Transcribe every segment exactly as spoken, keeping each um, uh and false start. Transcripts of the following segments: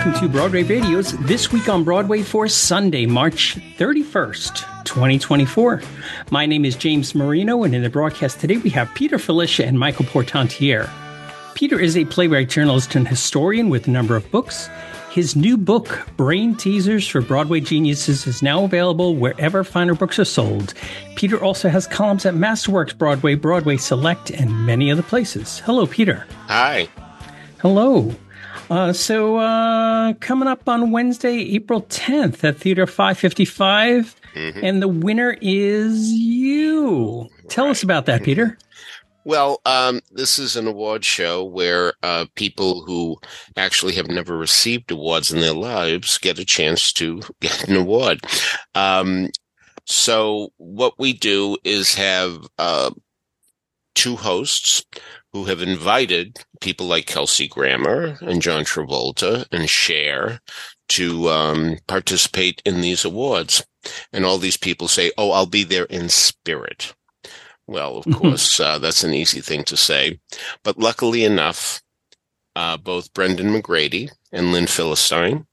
welcome to Broadway Radio's This Week on Broadway for Sunday, March thirty-first, twenty twenty-four. My name is James Marino, and in the broadcast today we have Peter Filichia and Michael Portantiere. Peter is a playwright, journalist, and historian with a number of books. His new book, Brain Teasers for Broadway Geniuses, is now available wherever finer books are sold. Peter also has columns at Masterworks Broadway, Broadway Select, and many other places. Hello, Peter. Hi. Hello. Uh, so uh, coming up on Wednesday, April tenth at Theater five fifty-five, mm-hmm. and the winner is you. Tell right. us about that, Peter. Well, um, this is an award show where uh, people who actually have never received awards in their lives get a chance to get an award. Um, so what we do is have uh, two hosts who have invited people like Kelsey Grammer and John Travolta and Cher to um, participate in these awards. And all these people say, oh, I'll be there in spirit. Well, of course, uh, that's an easy thing to say. But luckily enough, uh, both Brendan McGrady and Lynn Philistine,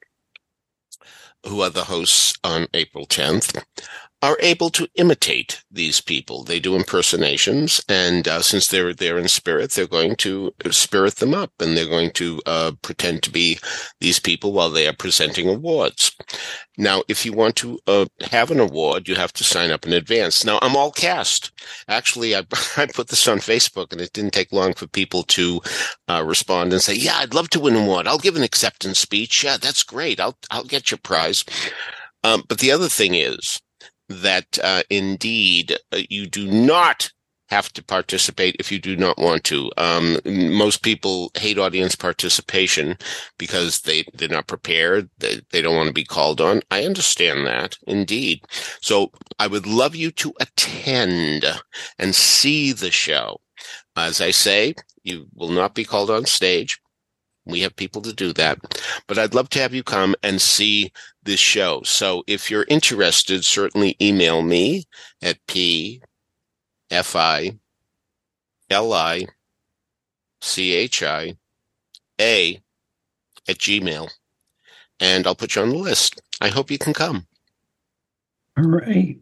who are the hosts on April tenth, are able to imitate these people. They do impersonations, and uh, since they're there in spirit, they're going to spirit them up, and they're going to uh, pretend to be these people while they are presenting awards. Now, if you want to uh, have an award, you have to sign up in advance. Now, I'm all cast. Actually, I, I put this on Facebook, and it didn't take long for people to uh, respond and say, yeah, I'd love to win an award. I'll give an acceptance speech. Yeah, that's great. I'll, I'll get your prize. Um, but the other thing is, that uh, indeed uh, you do not have to participate if you do not want to. Um, most people hate audience participation because they, they're not prepared. They, they don't want to be called on. I understand that, indeed. So I would love you to attend and see the show. As I say, you will not be called on stage. We have people to do that. But I'd love to have you come and see this show. So if you're interested, certainly email me at P F I L I C H I A at Gmail. And I'll put you on the list. I hope you can come. All right.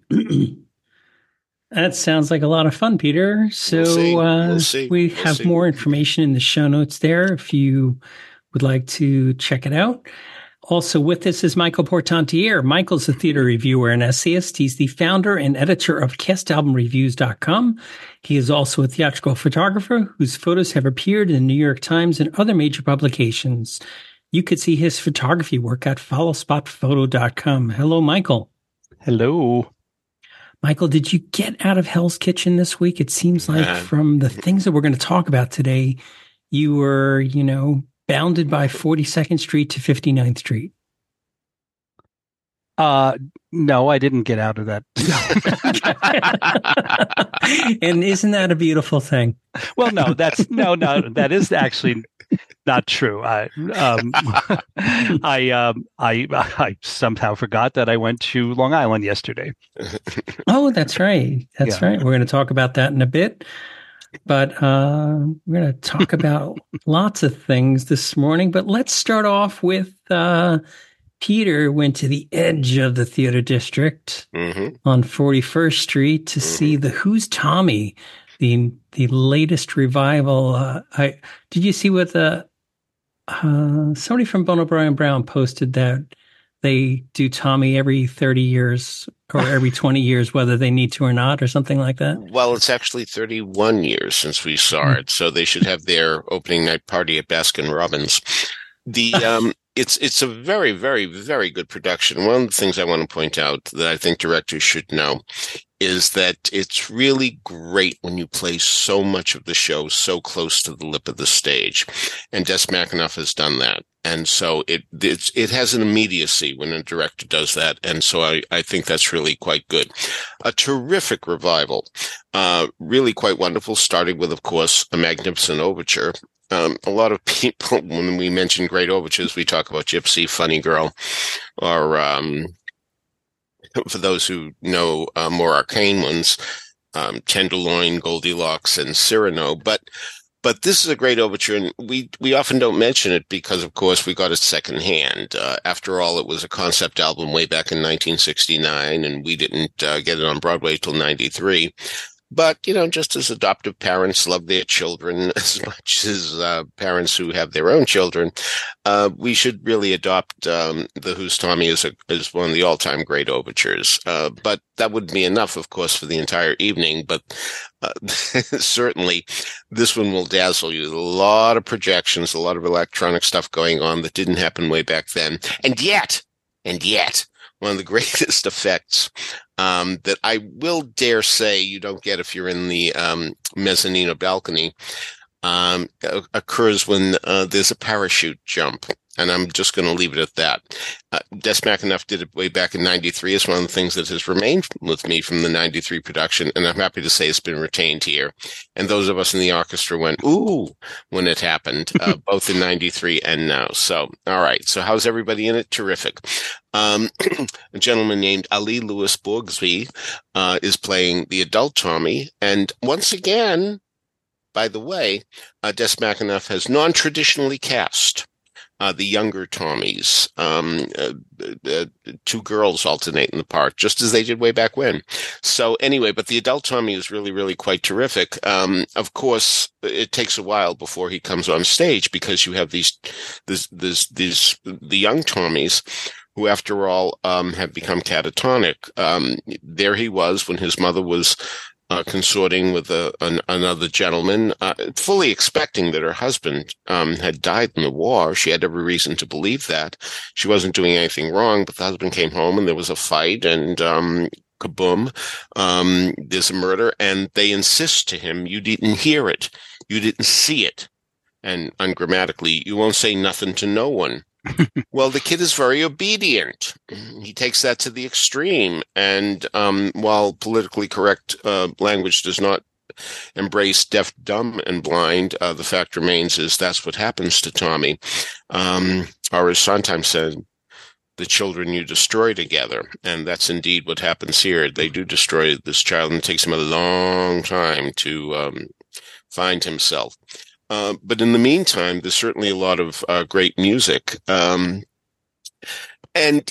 That sounds like a lot of fun, Peter. So we'll see. Uh, we'll see. we we'll have see. more information in the show notes there if you would like to check it out. Also with us is Michael Portantiere. Michael's a theater reviewer and essayist. He's the founder and editor of cast album reviews dot com. He is also a theatrical photographer whose photos have appeared in the New York Times and other major publications. You could see his photography work at follow spot photo dot com. Hello, Michael. Hello. Michael, did you get out of Hell's Kitchen this week? It seems like uh, from the things that we're going to talk about today, you were, you know, bounded by forty-second Street to fifty-ninth Street. Uh, no, I didn't get out of that. And isn't that a beautiful thing? Well, no, that's no, no, that is actually not true. I, um, I, um, I, I somehow forgot that I went to Long Island yesterday. Oh, that's right. That's yeah. right. We're going to talk about that in a bit. But uh, we're going to talk about lots of things this morning. But let's start off with uh, Peter went to the edge of the theater district mm-hmm. on forty-first Street to mm-hmm. see the Who's Tommy, the the latest revival. Uh, I did you see what the uh, somebody from Bono Brian Brown posted that they do Tommy every thirty years or every twenty years, whether they need to or not, or something like that? Well, it's actually thirty-one years since we saw it, so they should have their opening night party at Baskin Robbins. The um, it's it's a very, very, very good production. One of the things I want to point out that I think directors should know is that it's really great when you play so much of the show so close to the lip of the stage, and Des McAnuff has done that. And so it it's, it has an immediacy when a director does that, and so I, I think that's really quite good. A terrific revival, uh, really quite wonderful, starting with, of course, A Magnificent Overture. Um, a lot of people, when we mention great overtures, we talk about Gypsy, Funny Girl, or um, for those who know uh, more arcane ones, um, Tenderloin, Goldilocks, and Cyrano. But But this is a great overture, and we, we often don't mention it because, of course, we got it secondhand. Uh, after all, it was a concept album way back in nineteen sixty-nine, and we didn't uh, get it on Broadway till ninety-three. But, you know, just as adoptive parents love their children as much as uh, parents who have their own children, uh, we should really adopt um, The Who's Tommy as, a, as one of the all-time great overtures. Uh, but that wouldn't be enough, of course, for the entire evening. But uh, certainly this one will dazzle you. A lot of projections, a lot of electronic stuff going on that didn't happen way back then. And yet, and yet, one of the greatest effects um, that I will dare say you don't get if you're in the um, mezzanine or balcony um, occurs when uh, there's a parachute jump. And I'm just going to leave it at that. Uh, Des McAnuff did it way back in ninety-three. It's one of the things that has remained with me from the ninety-three production, and I'm happy to say it's been retained here. And those of us in the orchestra went, ooh, when it happened, uh, both in ninety-three and now. So, all right. So how's everybody in it? Terrific. Um, a gentleman named Ali Louis Bogsby uh, is playing the adult Tommy. And once again, by the way, uh, Des McAnuff has non-traditionally cast Uh, the younger Tommies, um, uh, uh, two girls alternate in the part, just as they did way back when. So anyway, but the adult Tommy is really, really quite terrific. Um, of course, it takes a while before he comes on stage because you have these, this, this, these, the young Tommies who, after all, um, have become catatonic. Um, there he was when his mother was Uh, consorting with a, an, another gentleman, uh, fully expecting that her husband um, had died in the war. She had every reason to believe that. She wasn't doing anything wrong, but the husband came home and there was a fight and um, kaboom, um, there's a murder, and they insist to him, you didn't hear it, you didn't see it, and ungrammatically, you won't say nothing to no one. Well, the kid is very obedient. He takes that to the extreme. And um, while politically correct uh, language does not embrace deaf, dumb, and blind, uh, the fact remains is that's what happens to Tommy. Um, or as Sondheim said, the children you destroy together. And that's indeed what happens here. They do destroy this child, and it takes him a long time to um, find himself. Uh, but in the meantime, there's certainly a lot of uh, great music. Um, and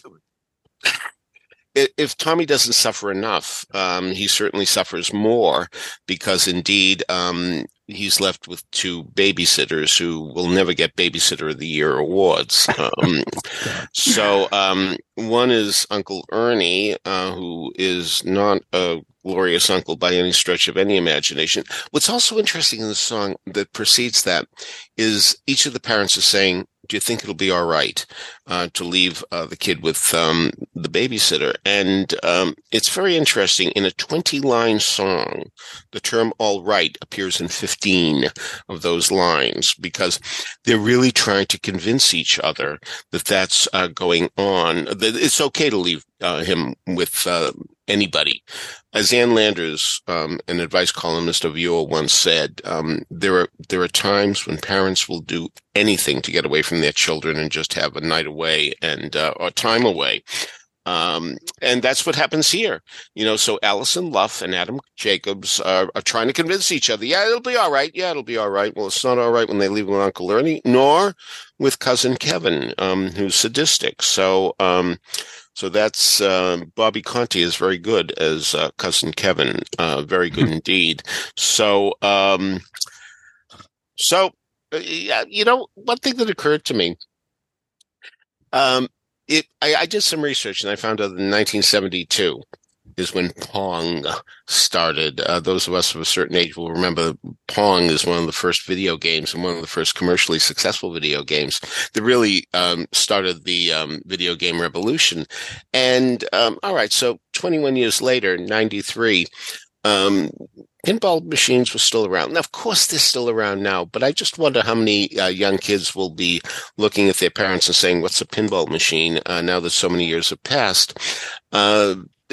if Tommy doesn't suffer enough, um, he certainly suffers more because indeed um, he's left with two babysitters who will never get Babysitter of the Year awards. Um, so um, one is Uncle Ernie, uh, who is not a glorious uncle by any stretch of any imagination. What's also interesting in the song that precedes that is each of the parents is saying, do you think it'll be all right uh, to leave uh, the kid with um, the babysitter? And um, it's very interesting. In a twenty-line song, the term all right appears in fifteen of those lines because they're really trying to convince each other that that's uh, going on, that it's okay to leave uh, him with uh, anybody. As Ann Landers, um, an advice columnist of Yule, once said, um, there are there are times when parents will do anything to get away from their children and just have a night away and uh, or time away. Um, and that's what happens here. You know, so Alison Luff and Adam Jacobs are, are trying to convince each other, yeah, it'll be all right. Yeah, it'll be all right. Well, it's not all right when they leave with Uncle Ernie, nor with Cousin Kevin, um, who's sadistic. So, um, So that's uh, Bobby Conte is very good as uh, Cousin Kevin, uh, very good indeed. So, um, so uh, yeah, you know, one thing that occurred to me, um, it I, I did some research and I found out in nineteen seventy-two is when Pong started. Uh, those of us of a certain age will remember Pong is one of the first video games and one of the first commercially successful video games that really um, started the um, video game revolution. And um, all right, so twenty-one years later, ninety-three, um, pinball machines were still around. Now, of course, they're still around now, but I just wonder how many uh, young kids will be looking at their parents and saying, what's a pinball machine uh, now that so many years have passed? Uh,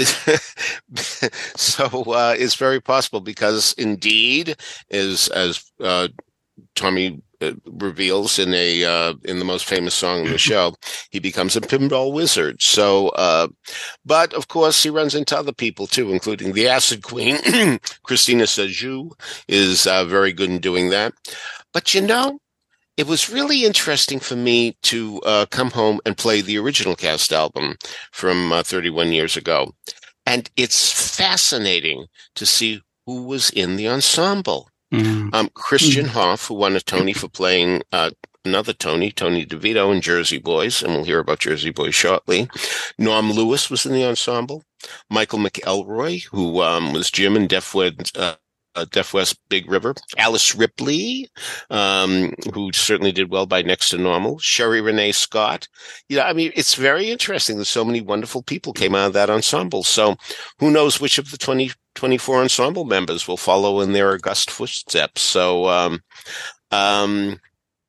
so uh, it's very possible because indeed, is as uh, Tommy uh, reveals in a uh, in the most famous song in the show, he becomes a pinball wizard. So, uh, but of course, he runs into other people too, including the Acid Queen. Christina Sajou is uh, very good in doing that. But you know, it was really interesting for me to uh, come home and play the original cast album from uh, thirty-one years ago. And it's fascinating to see who was in the ensemble. Mm. Um, Christian mm. Hoff, who won a Tony for playing uh, another Tony, Tony DeVito in Jersey Boys, and we'll hear about Jersey Boys shortly. Norm Lewis was in the ensemble. Michael McElroy, who um, was Jim in Deaf West, uh, uh, Deaf West Big River. Alice Ripley, um, who certainly did well by Next to Normal. Sherry Renee Scott. You know, I mean, it's very interesting that so many wonderful people came out of that ensemble. So who knows which of the twenty, twenty-four ensemble members will follow in their august footsteps. So, um, um,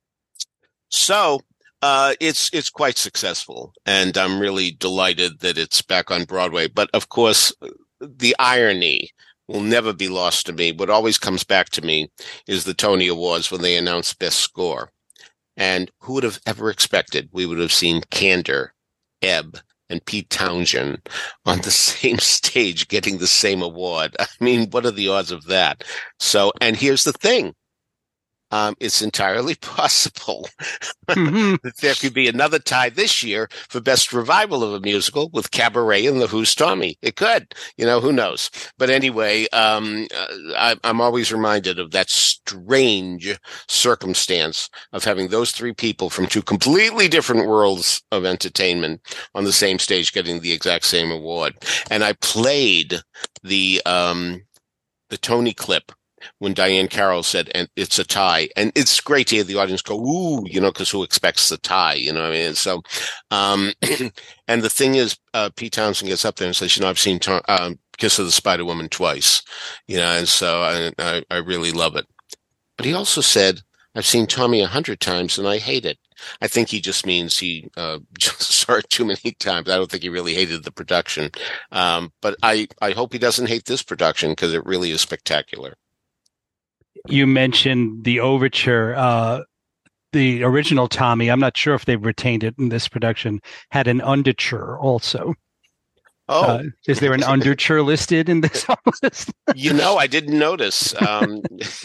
so, uh, it's, it's quite successful, and I'm really delighted that it's back on Broadway. But of course, the irony will never be lost to me. What always comes back to me is the Tony Awards when they announce Best Score. And who would have ever expected we would have seen Kander, Ebb, and Pete Townshend on the same stage getting the same award? I mean, what are the odds of that? So, and here's the thing. Um, it's entirely possible mm-hmm. that there could be another tie this year for best revival of a musical with Cabaret and the Who's Tommy. It could, you know, who knows? But anyway, um, I, I'm always reminded of that strange circumstance of having those three people from two completely different worlds of entertainment on the same stage getting the exact same award. And I played the, um, the Tony clip when Diane Carroll said, and it's a tie. And it's great to hear the audience go, ooh, you know, because who expects the tie? You know what I mean? And so, um, and the thing is, uh, Pete Townshend gets up there and says, you know, I've seen to- um, Kiss of the Spider Woman twice, you know, and so I, I, I really love it. But he also said, I've seen Tommy a hundred times and I hate it. I think he just means he uh, just saw it too many times. I don't think he really hated the production. Um, but I, I hope he doesn't hate this production because it really is spectacular. You mentioned the overture. Uh, the original Tommy, I'm not sure if they've retained it in this production, had an underture also. Oh. Uh, is there an underture listed in this list? You know, I didn't notice. Um,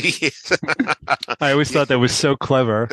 I always thought that was so clever.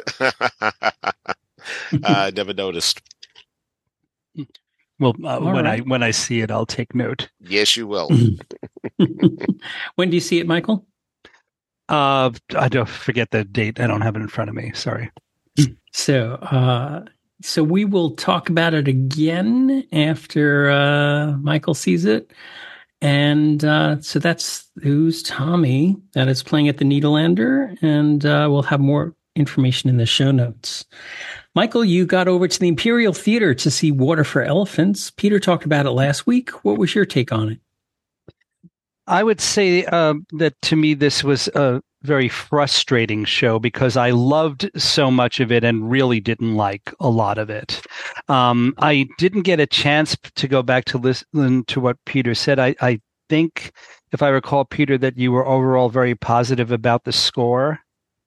I never noticed. Well, uh, when right. I when I see it, I'll take note. Yes, you will. When do you see it, Michael? Uh, I don't forget the date. I don't have it in front of me. Sorry. So, uh, so we will talk about it again after uh, Michael sees it, and uh, so that's Who's Tommy that is playing at the Needlander, and uh, we'll have more information in the show notes. Michael, you got over to the Imperial Theater to see Water for Elephants. Peter talked about it last week. What was your take on it? I would say uh, that to me, this was a very frustrating show because I loved so much of it and really didn't like a lot of it. Um, I didn't get a chance to go back to listen to what Peter said. I, I think, if I recall, Peter, that you were overall very positive about the score.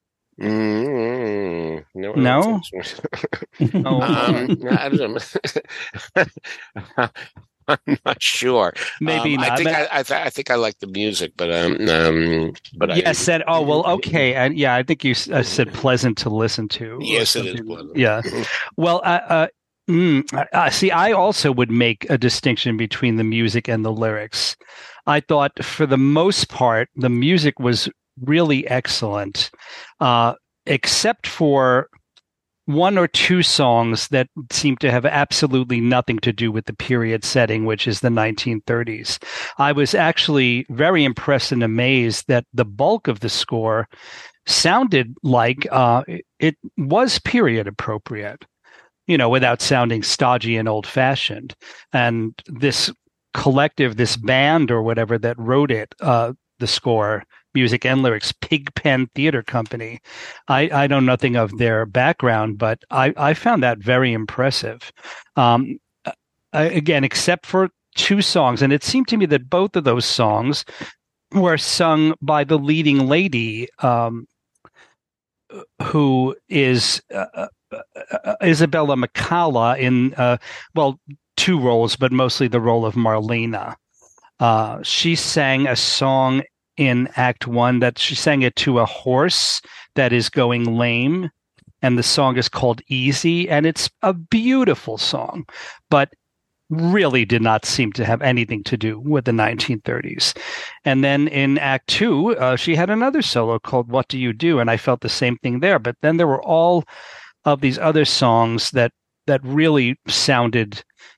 Mm, no? No? oh. um, I don't know. I'm not sure. Maybe um, not. I think I, I, th- I think I like the music, but um, um but yes, I said oh well, okay, and yeah, I think you uh, said pleasant to listen to. Yes, it is pleasant. Yeah. Well, uh, uh, mm, uh, see, I also would make a distinction between the music and the lyrics. I thought, for the most part, the music was really excellent, uh, except for one or two songs that seem to have absolutely nothing to do with the period setting, which is the nineteen thirties. I was actually very impressed and amazed that the bulk of the score sounded like uh, it was period appropriate, you know, without sounding stodgy and old fashioned. And this collective, this band or whatever that wrote it, uh, the score, music and lyrics, Pigpen Theater Company. I, I know nothing of their background, but I, I found that very impressive. Um, again, except for two songs, and it seemed to me that both of those songs were sung by the leading lady, um, who is uh, uh, Isabella McCalla in, uh, well, two roles, but mostly the role of Marlena. Uh, she sang a song in Act One that she sang it to a horse that is going lame. And the song is called Easy, and it's a beautiful song, but really did not seem to have anything to do with the nineteen thirties. And then in Act Two, uh, she had another solo called What Do You Do? And I felt the same thing there. But then there were all of these other songs that that really sounded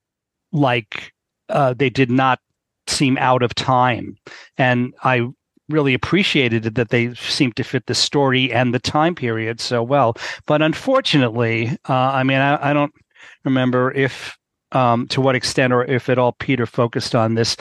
like uh, they did not seem out of time. And I really appreciated it that they seemed to fit the story and the time period so well. But unfortunately, uh, I mean, I, I don't remember if, um, to what extent or if at all Peter focused on this.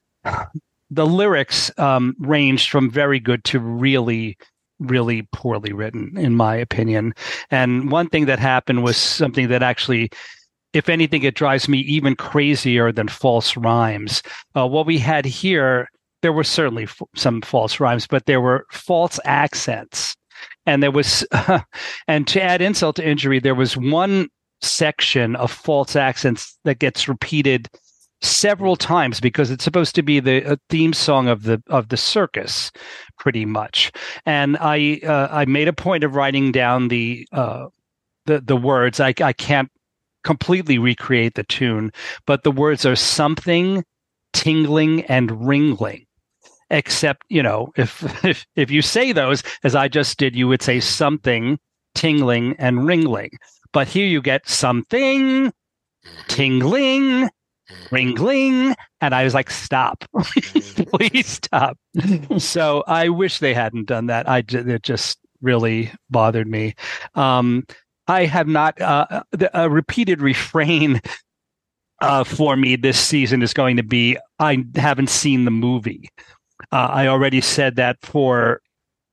The lyrics um, ranged from very good to really, really poorly written, in my opinion. And one thing that happened was something that actually, if anything, it drives me even crazier than false rhymes. Uh, what we had here, there were certainly f- some false rhymes, but there were false accents. And there was, uh, and to add insult to injury, there was one section of false accents that gets repeated several times because it's supposed to be the uh, theme song of the of the circus, pretty much. And I uh, I made a point of writing down the uh, the the words. I I can't completely recreate the tune, but the words are something, tingling, and ringling. Except, you know, if, if if you say those, as I just did, you would say something, tingling, and ringling. But here you get something, tingling, ringling, and I was like, stop. Please stop. So I wish they hadn't done that. I, it just really bothered me. Um, I have not, uh, the, a repeated refrain uh, for me this season is going to be, I haven't seen the movie. Uh, I already said that for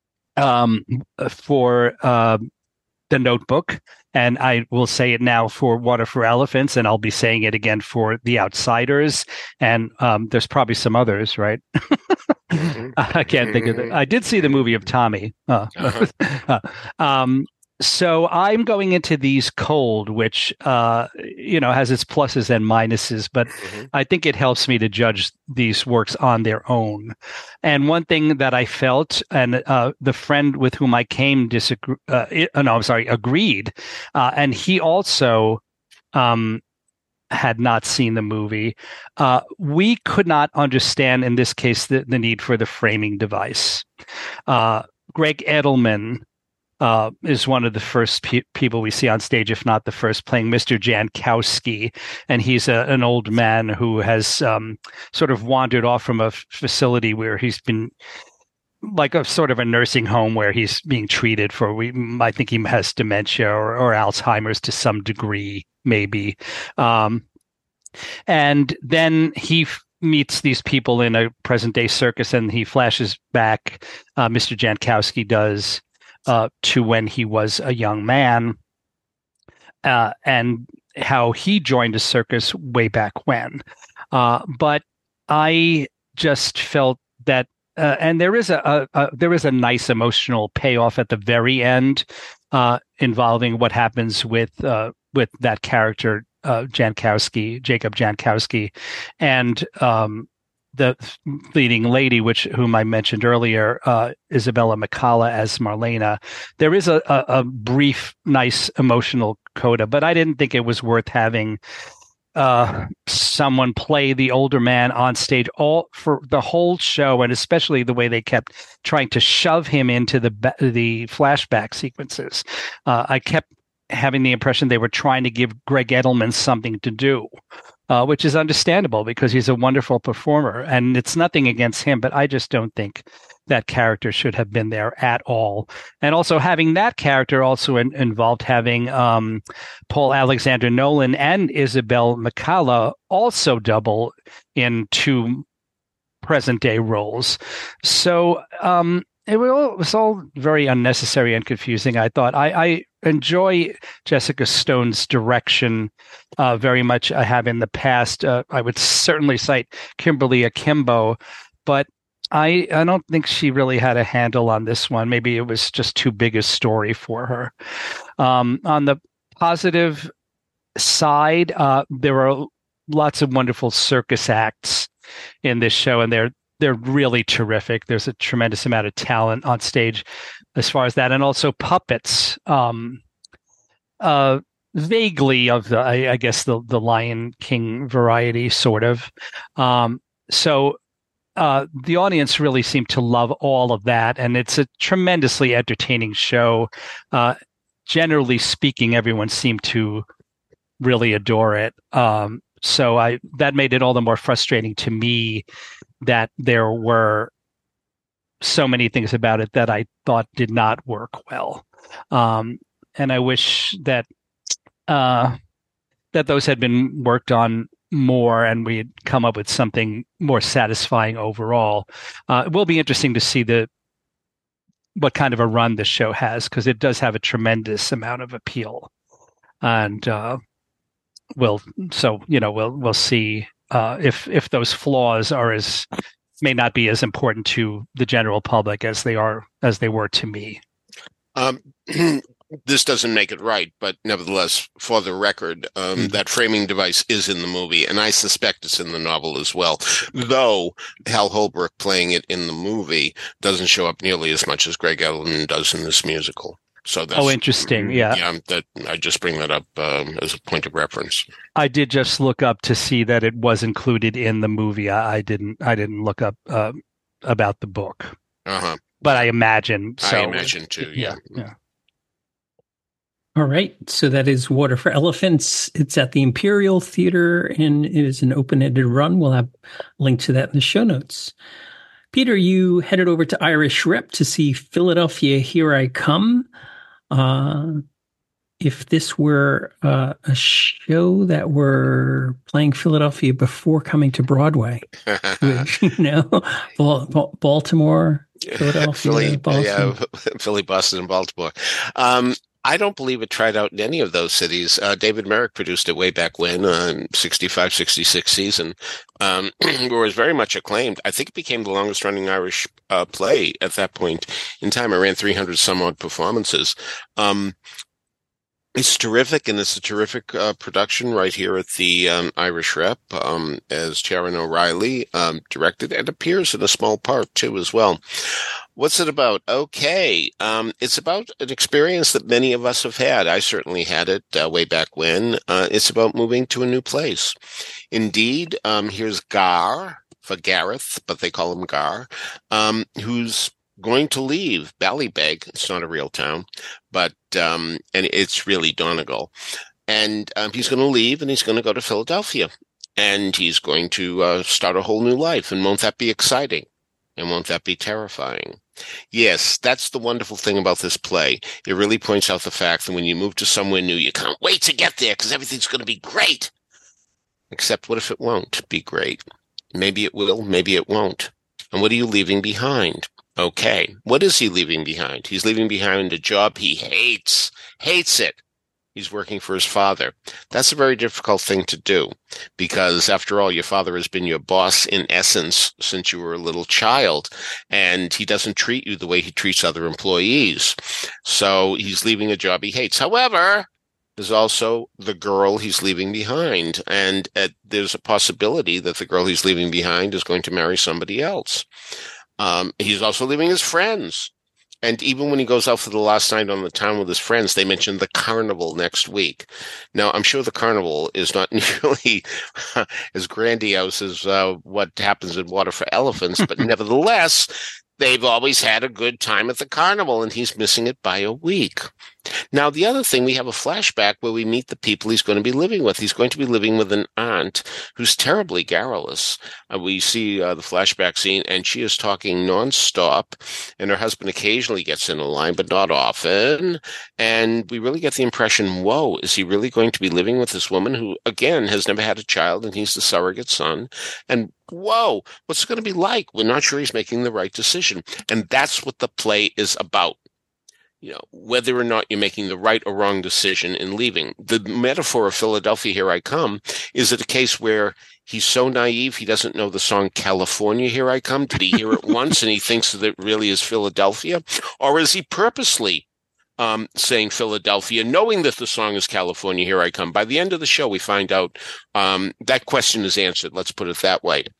um, for uh, The Notebook, and I will say it now for Water for Elephants, and I'll be saying it again for The Outsiders, and um, there's probably some others, right? I can't think of it. I did see the movie of Tommy. Uh, uh, um, so I'm going into these cold, which, uh, you know, has its pluses and minuses, but mm-hmm. I think it helps me to judge these works on their own. And one thing that I felt, and uh, the friend with whom I came disagree, uh, it, uh, no, I'm sorry, agreed. Uh, and he also um, had not seen the movie. Uh, we could not understand, in this case, the, the need for the framing device. Uh, Greg Edelman Uh, is one of the first pe- people we see on stage, if not the first, playing Mister Jankowski. And he's a, an old man who has um, sort of wandered off from a f- facility where he's been like a sort of a nursing home where he's being treated for, we, I think he has dementia or, or Alzheimer's to some degree, maybe. Um, and then he f- meets these people in a present day circus, and he flashes back, uh, Mister Jankowski does, Uh, to when he was a young man, uh, and how he joined a circus way back when. Uh, but I just felt that, uh, and there is a, a, a there is a nice emotional payoff at the very end, uh, involving what happens with uh, with that character uh, Jankowski, Jacob Jankowski, and um, the leading lady, which whom I mentioned earlier, uh, Isabella McCalla as Marlena. There is a, a, a brief, nice emotional coda, but I didn't think it was worth having uh, someone play the older man on stage all for the whole show, and especially the way they kept trying to shove him into the the flashback sequences. Uh, I kept having the impression they were trying to give Greg Edelman something to do. Uh, which is understandable because he's a wonderful performer, and it's nothing against him, but I just don't think that character should have been there at all. And also having that character also in, involved having um, Paul Alexander Nolan and Isabel McCalla also double in two present day roles. So um, it, was all, it was all very unnecessary and confusing, I thought. I, I enjoy Jessica Stone's direction uh, very much. I have in the past. Uh, I would certainly cite Kimberly Akimbo, but I I don't think she really had a handle on this one. Maybe it was just too big a story for her. Um, on the positive side, uh, there are lots of wonderful circus acts in this show, and they're they're really terrific. There's a tremendous amount of talent on stage as far as that, and also puppets. Um, uh, vaguely of the, I, I guess the the Lion King variety, sort of. Um, so. Uh, the audience really seemed to love all of that, and it's a tremendously entertaining show. Uh, generally speaking, everyone seemed to really adore it. Um, so I that made it all the more frustrating to me that there were so many things about it that I thought did not work well, um, and I wish that uh, that those had been worked on more and we had come up with something more satisfying overall. Uh, it will be interesting to see the what kind of a run this show has, because it does have a tremendous amount of appeal, and uh, we'll so you know we'll we'll see uh, if if those flaws are as may not be as important to the general public as they are as they were to me. Um, this doesn't make it right, but nevertheless, for the record, um, mm. that framing device is in the movie, and I suspect it's in the novel as well. Though Hal Holbrook playing it in the movie doesn't show up nearly as much as Greg Edelman does in this musical. So that's, oh, interesting. Yeah, yeah. That I just bring that up um, as a point of reference. I did just look up to see that it was included in the movie. I, I didn't. I didn't look up uh, about the book. Uh huh. But I imagine. So, I imagine too. Yeah. Yeah. yeah. All right. So that is Water for Elephants. It's at the Imperial Theater, and it is an open-ended run. We'll have a link to that in the show notes. Peter, you headed over to Irish Rep to see Philadelphia, Here I Come. Uh, if this were uh, a show that were playing Philadelphia before coming to Broadway, you know, Baltimore, Philadelphia, Philly, Boston. Yeah, Philly, Boston, and Baltimore. Um, I don't believe it tried out in any of those cities. Uh, David Merrick produced it way back when, uh, sixty-five, sixty-six season, um, where it was very much acclaimed. I think it became the longest running Irish uh, play at that point in time. It ran three hundred some odd performances. Um, It's terrific, and it's a terrific uh, production right here at the um, Irish Rep, um, as Sharon O'Reilly um, directed, and appears in a small part, too, as well. What's it about? Okay, um, it's about an experience that many of us have had. I certainly had it uh, way back when. Uh, it's about moving to a new place. Indeed, um, here's Gar, for Gareth, but they call him Gar, um, who's going to leave Ballybeg. It's not a real town, but um, and it's really Donegal. And um, he's going to leave, and he's going to go to Philadelphia, and he's going to uh, start a whole new life. And won't that be exciting? And won't that be terrifying? Yes, that's the wonderful thing about this play. It really points out the fact that when you move to somewhere new, you can't wait to get there because everything's going to be great. Except what if it won't be great? Maybe it will, maybe it won't. And what are you leaving behind? Okay, what is he leaving behind? He's leaving behind a job he hates, hates it. He's working for his father. That's a very difficult thing to do because, after all, your father has been your boss in essence since you were a little child, and he doesn't treat you the way he treats other employees. So he's leaving a job he hates. However, there's also the girl he's leaving behind, and uh, there's a possibility that the girl he's leaving behind is going to marry somebody else. Um, he's also leaving his friends. And even when he goes out for the last night on the town with his friends, they mention the carnival next week. Now, I'm sure the carnival is not nearly as grandiose as uh, what happens in Water for Elephants, but nevertheless, they've always had a good time at the carnival, and he's missing it by a week. Now, the other thing, we have a flashback where we meet the people he's going to be living with. He's going to be living with an aunt who's terribly garrulous. Uh, we see uh, the flashback scene, and she is talking nonstop, and her husband occasionally gets in a line, but not often. And we really get the impression, whoa, is he really going to be living with this woman who, again, has never had a child, and he's the surrogate son? And whoa, what's it going to be like? We're not sure he's making the right decision. And that's what the play is about. you know, whether or not you're making the right or wrong decision in leaving. The metaphor of Philadelphia, Here I Come, is it a case where he's so naive he doesn't know the song California, Here I Come? Did he hear it once and he thinks that it really is Philadelphia? Or is he purposely um, saying Philadelphia, knowing that the song is California, Here I Come? By the end of the show, we find out um, that question is answered. Let's put it that way.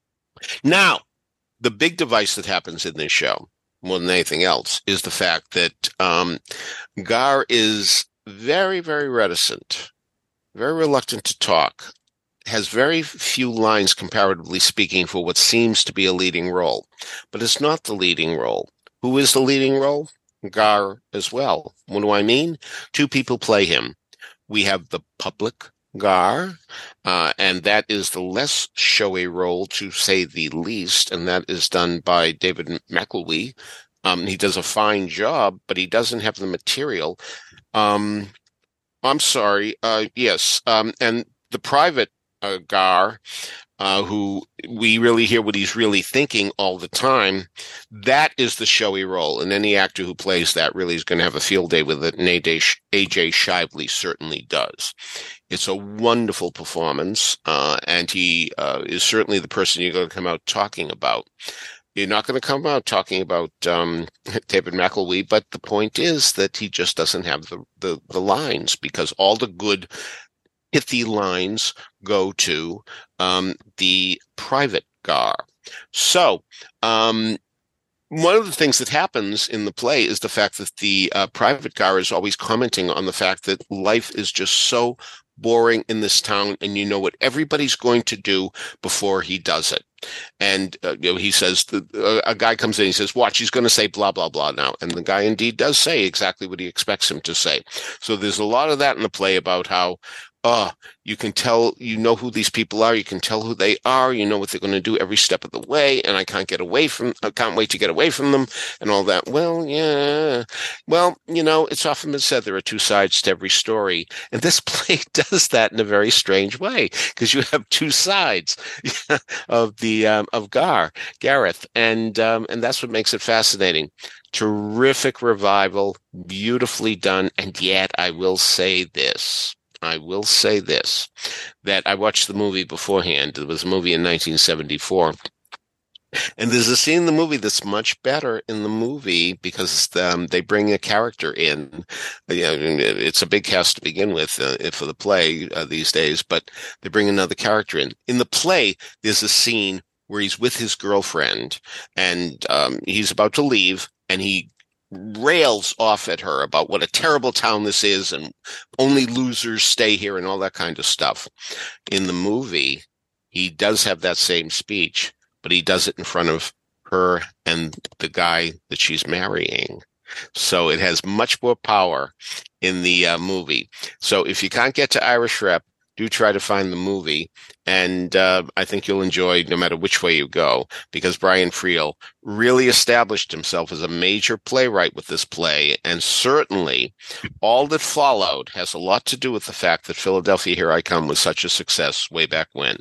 Now, the big device that happens in this show, more than anything else, is the fact that um, Gar is very, very reticent, very reluctant to talk, has very few lines, comparatively speaking, for what seems to be a leading role. But it's not the leading role. Who is the leading role? Gar as well. What do I mean? Two people play him. We have the public Gar, uh, and that is the less showy role, to say the least, and that is done by David McElwee. Um, he does a fine job, but he doesn't have the material. Um, I'm sorry. Uh, yes, um, and the private uh, Gar, uh, who we really hear what he's really thinking all the time, that is the showy role. And any actor who plays that really is going to have a field day with it, and A J Shively certainly does. It's a wonderful performance, uh, and he uh, is certainly the person you're going to come out talking about. You're not going to come out talking about um, David McElwee, but the point is that he just doesn't have the, the, the lines, because all the good pithy lines go to um, the private Gar. So, um, one of the things that happens in the play is the fact that the uh, private Gar is always commenting on the fact that life is just so boring in this town, and you know what everybody's going to do before he does it. And uh, you know, he says, the, uh, a guy comes in, he says, watch, he's going to say blah, blah, blah now. And the guy indeed does say exactly what he expects him to say. So there's a lot of that in the play about how, uh, you can tell, you know who these people are, you can tell who they are, you know what they're going to do every step of the way, and I can't get away from, I can't wait to get away from them, and all that. Well, yeah. Well, you know, it's often been said there are two sides to every story, and this play does that in a very strange way, because you have two sides of the, um, of Gar, Gareth, and, um, and that's what makes it fascinating. Terrific revival, beautifully done, and yet I will say this. I will say this, that I watched the movie beforehand. It was a movie in nineteen seventy-four. And there's a scene in the movie that's much better in the movie because um, they bring a character in. You know, it's a big cast to begin with uh, for the play uh, these days, but they bring another character in. In the play, there's a scene where he's with his girlfriend, and um, he's about to leave, and he rails off at her about what a terrible town this is and only losers stay here and all that kind of stuff. In the movie, he does have that same speech, but he does it in front of her and the guy that she's marrying. So it has much more power in the uh, movie. So if you can't get to Irish Rep, do try to find the movie, and uh, I think you'll enjoy no matter which way you go, because Brian Friel really established himself as a major playwright with this play, and certainly all that followed has a lot to do with the fact that Philadelphia, Here I Come was such a success way back when.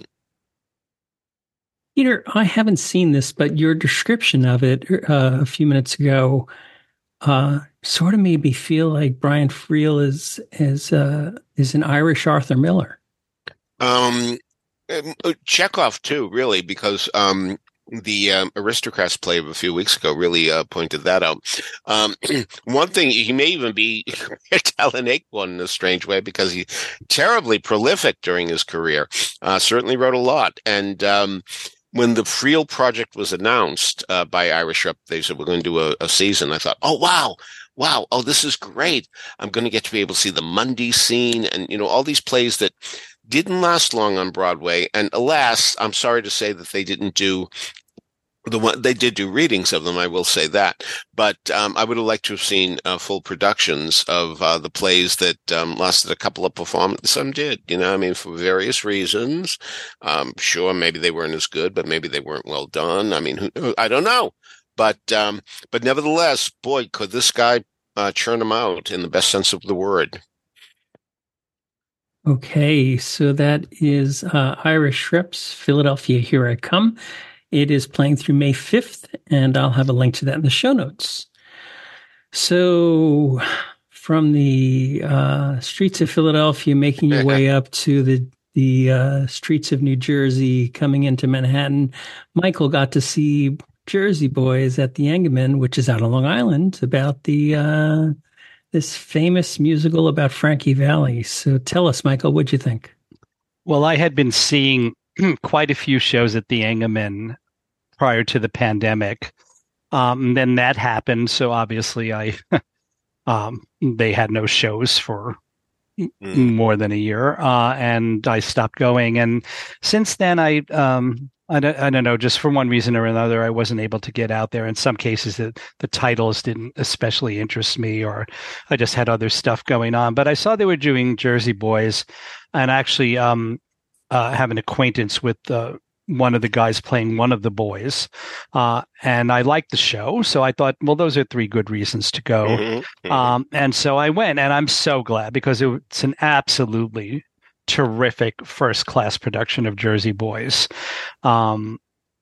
Peter, I haven't seen this, but your description of it uh, a few minutes ago uh, sort of made me feel like Brian Friel is is uh, is an Irish Arthur Miller. Um, Chekhov too, really, because um, the um, Aristocrats play of a few weeks ago really uh, pointed that out. Um, one thing, he may even be Talon Acorn in a strange way, because he's terribly prolific during his career. Uh, certainly wrote a lot, and um, when the Friel project was announced uh, by Irish Rep, they said, we're going to do a, a season. I thought, oh, wow. Wow. Oh, this is great. I'm going to get to be able to see the Mundy scene and, you know, all these plays that didn't last long on Broadway. And alas, I'm sorry to say that they didn't do the one, they did do readings of them, I will say that. But um, I would have liked to have seen uh, full productions of uh, the plays that um, lasted a couple of performances. Some did, you know, I mean, for various reasons. Um, sure, maybe they weren't as good, but maybe they weren't well done. I mean, who, I don't know. But um, but nevertheless, boy, could this guy uh, churn them out in the best sense of the word. Okay, so that is uh, Irish Reps, Philadelphia, Here I Come. It is playing through May fifth, and I'll have a link to that in the show notes. So, from the uh, streets of Philadelphia, making your way up to the the uh, streets of New Jersey, coming into Manhattan, Michael got to see Jersey Boys at the Engelman, which is out on Long Island, about the uh, this famous musical about Frankie Valli. So, tell us, Michael, what'd you think? Well, I had been seeing quite a few shows at the Engelman prior to the pandemic. Um, then that happened, so obviously I um, they had no shows for mm. more than a year, uh, and I stopped going. And since then, I um, I don't, I don't know, just for one reason or another, I wasn't able to get out there. In some cases, the, the titles didn't especially interest me, or I just had other stuff going on. But I saw they were doing Jersey Boys, and actually um, uh, have an acquaintance with uh, one of the guys playing one of the boys. Uh, and I liked the show. So I thought, well, those are three good reasons to go. Mm-hmm, mm-hmm. Um, and so I went, and I'm so glad, because it, it's an absolutely terrific first class production of Jersey Boys. Um,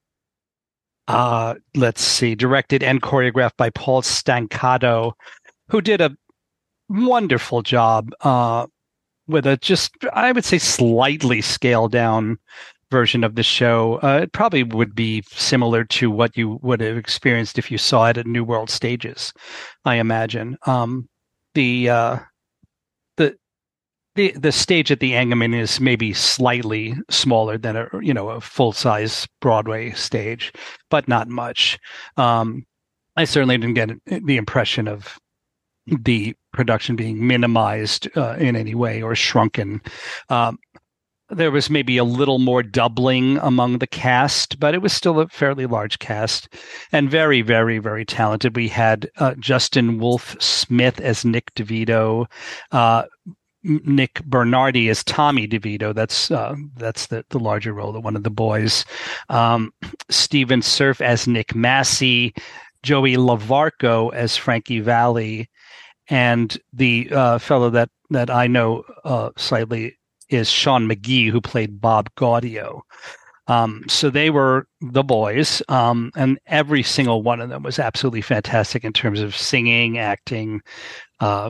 uh, let's see, directed and choreographed by Paul Stancato, who did a wonderful job uh, with a just, I would say, slightly scaled down version of the show. Uh, it probably would be similar to what you would have experienced if you saw it at New World Stages, I imagine. Um, the uh, the the the stage at the Engelman is maybe slightly smaller than a you know a full size Broadway stage, but not much. Um, I certainly didn't get the impression of the production being minimized uh, in any way or shrunken. Um, There was maybe a little more doubling among the cast, but it was still a fairly large cast and very, very, very talented. We had uh, Justin Wolfe Smith as Nick DeVito, uh, Nick Bernardi as Tommy DeVito. That's uh, that's the, the larger role of one of the boys. Um, Stephen Surf as Nick Massey, Joey Lavarco as Frankie Valli, and the uh, fellow that that I know uh, slightly is Sean McGee, who played Bob Gaudio. Um, so they were the boys, um, and every single one of them was absolutely fantastic in terms of singing, acting, uh,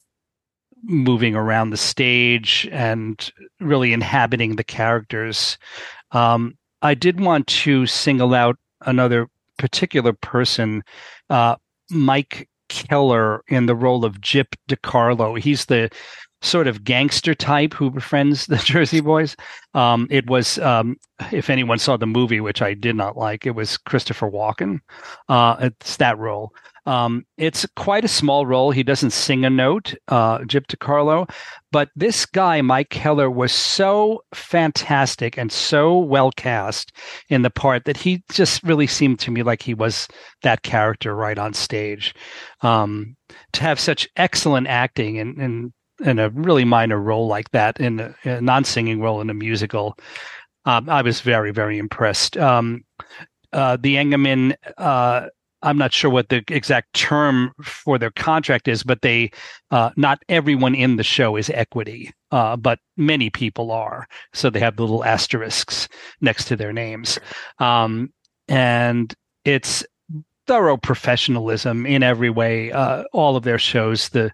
moving around the stage, and really inhabiting the characters. Um, I did want to single out another particular person, uh, Mike Keller, in the role of Gyp DeCarlo. He's the sort of gangster type who befriends the Jersey Boys. Um, it was, um, if anyone saw the movie, which I did not like, it was Christopher Walken. Uh, it's that role. Um, it's quite a small role. He doesn't sing a note, uh, Gyp DeCarlo, but this guy, Mike Keller, was so fantastic and so well cast in the part that he just really seemed to me like he was that character right on stage. Um, to have such excellent acting and, and in a really minor role like that, in a, a non-singing role in a musical, um, I was very, very impressed. Um, uh, the Engelman, uh, I'm not sure what the exact term for their contract is, but they, uh, not everyone in the show is equity, uh, but many people are. So they have the little asterisks next to their names. Um, and it's thorough professionalism in every way. Uh, all of their shows, the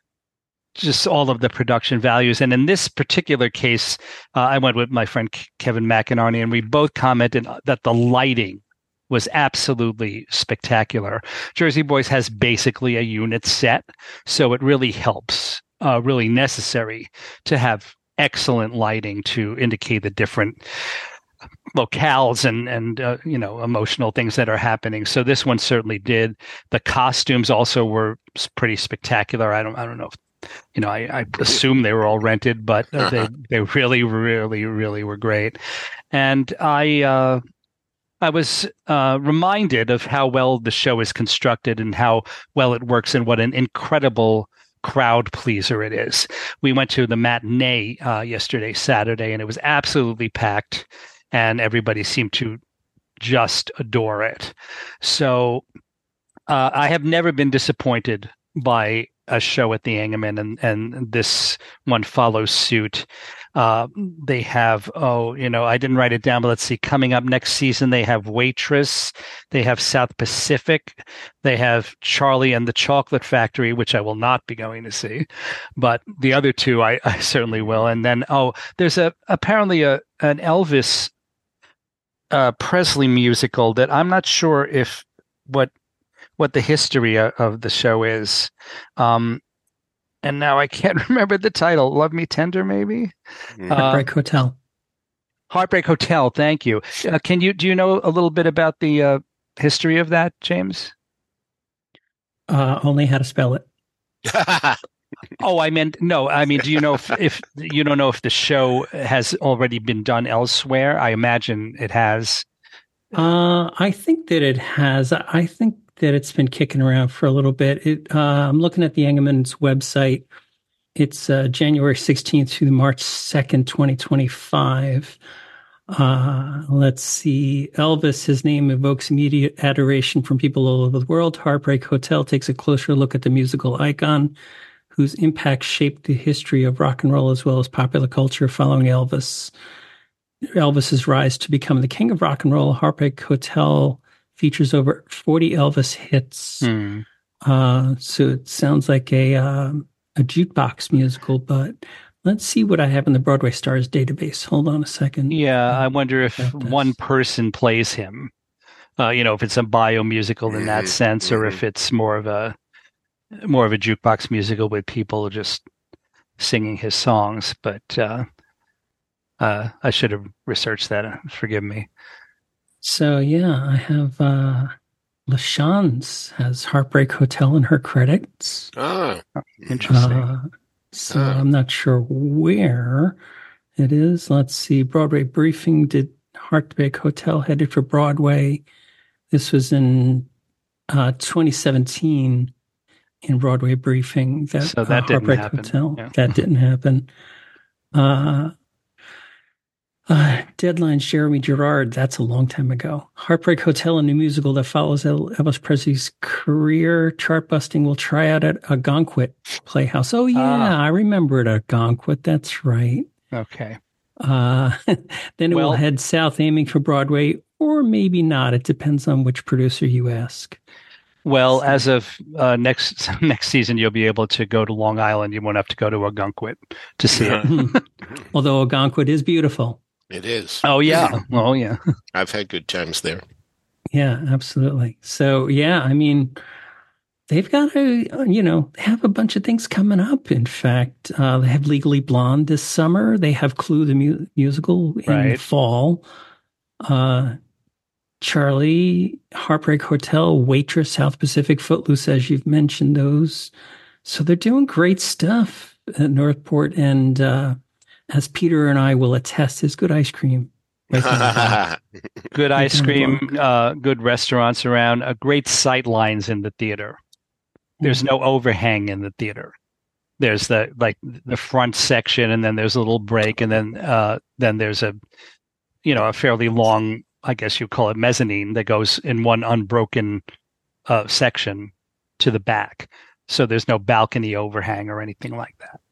just all of the production values. And in this particular case, uh, I went with my friend Kevin McInerney, and we both commented that the lighting was absolutely spectacular. Jersey Boys has basically a unit set, so it really helps, uh, really necessary to have excellent lighting to indicate the different locales and and uh, you know emotional things that are happening. So this one certainly did. The costumes also were pretty spectacular. I don't I don't know if You know, I, I assume they were all rented, but uh, they they really, really, really were great. And I uh, I was uh, reminded of how well the show is constructed and how well it works, and what an incredible crowd pleaser it is. We went to the matinee uh, yesterday, Saturday, and it was absolutely packed, and everybody seemed to just adore it. So uh, I have never been disappointed by a show at the Engelman, and, and this one follows suit. Uh, they have, oh, you know, I didn't write it down, but let's see. Coming up next season, they have Waitress. They have South Pacific. They have Charlie and the Chocolate Factory, which I will not be going to see. But the other two, I, I certainly will. And then, oh, there's a apparently a an Elvis uh, Presley musical that I'm not sure if what what the history of, of the show is. Um, and now I can't remember the title. Love Me Tender, maybe? Heartbreak uh, Hotel. Heartbreak Hotel, thank you. Uh, can you do you know a little bit about the uh, history of that, James? Uh, only how to spell it. Oh, I meant no. I mean, do you know if, if you don't know if the show has already been done elsewhere? I imagine it has. Uh, I think that it has. I think that it's been kicking around for a little bit. It, uh, I'm looking at the Engelman's website. It's uh, January sixteenth through March second, twenty twenty-five. Uh, let's see. Elvis, his name evokes immediate adoration from people all over the world. Heartbreak Hotel takes a closer look at the musical icon whose impact shaped the history of rock and roll as well as popular culture following Elvis. Elvis's rise to become the king of rock and roll. Heartbreak Hotel features over forty Elvis hits. Hmm. Uh, so it sounds like a um, a jukebox musical, but let's see what I have in the Broadway Stars database. Hold on a second. Yeah, I wonder if one person plays him. Uh, you know, if it's a bio musical in that sense, or if it's more of a more of a jukebox musical with people just singing his songs. But uh, uh, I should have researched that. Forgive me. So yeah, I have uh, LaChanze has Heartbreak Hotel in her credits. Ah, interesting. Uh, so ah. I'm not sure where it is. Let's see. Broadway Briefing did Heartbreak Hotel headed for Broadway. This was in uh, twenty seventeen in Broadway Briefing. That, so that uh, didn't Heartbreak happen. Hotel. Yeah. That didn't happen. Uh, Uh, Deadline's Jeremy Gerard. That's a long time ago. Heartbreak Hotel, a new musical that follows Elvis Presley's career. Chart-busting will try out at Algonquin Playhouse. Oh, yeah. Ah. I remember it at Algonquin. That's right. Okay. Uh, then it well, will head south, aiming for Broadway, or maybe not. It depends on which producer you ask. Well, as of uh, next next season, you'll be able to go to Long Island. You won't have to go to Algonquin to see yeah. it. Although Algonquin is beautiful. It is. Oh, yeah. Oh, yeah. I've had good times there. Yeah, absolutely. So, yeah, I mean, they've got a, you know, they have a bunch of things coming up. In fact, uh, they have Legally Blonde this summer. They have Clue the mu- musical in right. the fall. Uh, Charlie, Heartbreak Hotel, Waitress, South Pacific, Footloose, as you've mentioned those. So they're doing great stuff at Northport. And, uh, as Peter and I will attest, is good ice cream. Right good ice cream, uh, good restaurants around, uh, great sight lines in the theater. There's no overhang in the theater. There's the like the front section, and then there's a little break, and then uh, then there's a you know a fairly long, I guess you call it mezzanine, that goes in one unbroken uh, section to the back. So there's no balcony overhang or anything like that.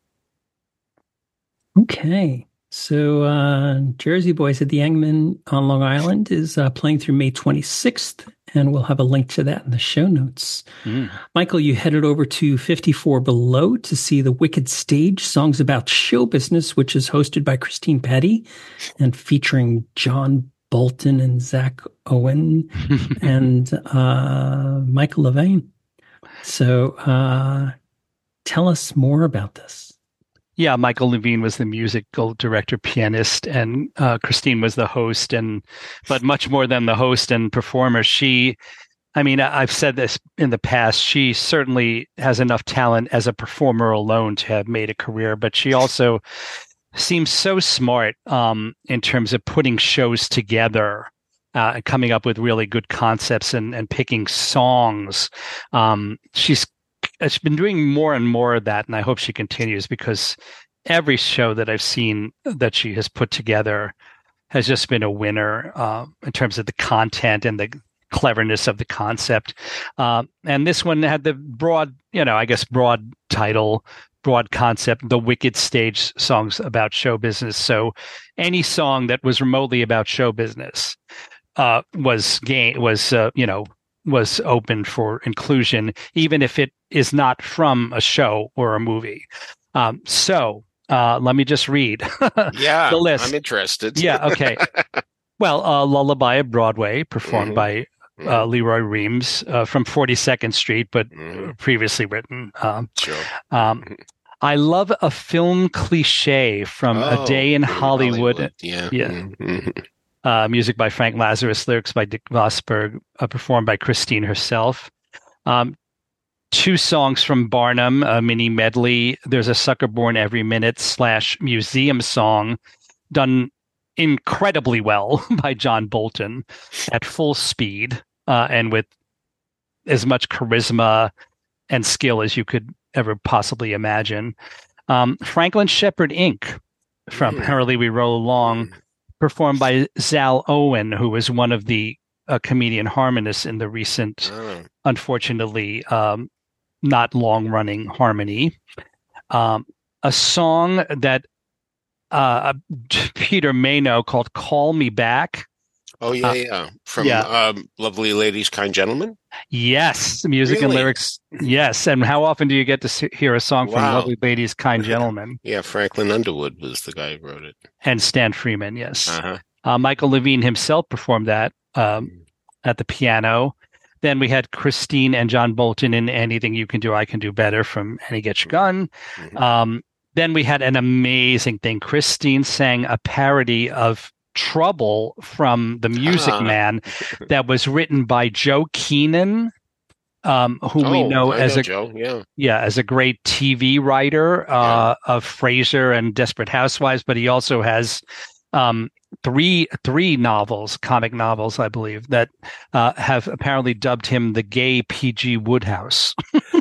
Okay. So uh, Jersey Boys at the Engelman on Long Island is uh, playing through May twenty-sixth, and we'll have a link to that in the show notes. Mm. Michael, you headed over to fifty-four Below to see The Wicked Stage, Songs About Show Business, which is hosted by Christine Petty and featuring John Bolton and Zach Owen and uh, Michael Levine. So uh, tell us more about this. Yeah, Michael Levine was the musical director, pianist, and uh, Christine was the host. And but much more than the host and performer, she, I mean, I've said this in the past, she certainly has enough talent as a performer alone to have made a career, but she also seems so smart um, in terms of putting shows together uh, and coming up with really good concepts and, and picking songs. Um, she's She's been doing more and more of that, and I hope she continues, because every show that I've seen that she has put together has just been a winner uh, in terms of the content and the cleverness of the concept. Uh, and this one had the broad, you know, I guess broad title, broad concept, the Wicked stage songs about show business. So any song that was remotely about show business uh, was game was uh, you know was open for inclusion, even if it is not from a show or a movie. Um, so uh, let me just read yeah, the list. I'm interested. Yeah, okay. Well, uh, Lullaby of Broadway, performed Mhm. by uh, Leroy Reams uh, from forty-second Street, but Mhm. previously written. Um, Sure. um, I love a film cliche from Oh, A Day in in Hollywood. Yeah. Yeah. Mhm. Uh, music by Frank Lazarus, lyrics by Dick Vosberg, uh, performed by Christine herself. Um, two songs from Barnum, a mini medley. There's a Sucker Born Every Minute slash museum song done incredibly well by John Bolton at full speed uh, and with as much charisma and skill as you could ever possibly imagine. Um, Franklin Shepherd Incorporated from Mm. Merrily We Roll Along, performed by Zal Owen, who was one of the uh, comedian harmonists in the recent, Oh. unfortunately, um, not long-running Harmony. Um, a song that uh, Peter Mayno called "Call Me Back." Oh yeah, Uh, yeah. From yeah. Um, Lovely Ladies, Kind Gentlemen. Yes, music and Really? lyrics. Yes, and how often do you get to see, hear a song from Wow. Lovely Ladies, Kind Gentlemen? Yeah, Franklin Underwood was the guy who wrote it. And Stan Freeman, yes. Uh-huh. Uh, Michael Levine himself performed that um, at the piano. Then we had Christine and John Bolton in Anything You Can Do, I Can Do Better from Annie Get Your Gun. Mhm. Um, then we had an amazing thing. Christine sang a parody of Trouble from The Music Ah. Man that was written by Joe Keenan, um, who we Oh, know I as know a Joe. Yeah. yeah as a great T V writer uh, of Frasier and Desperate Housewives, but he also has um, three three novels, comic novels, I believe, that uh, have apparently dubbed him the gay P G Woodhouse.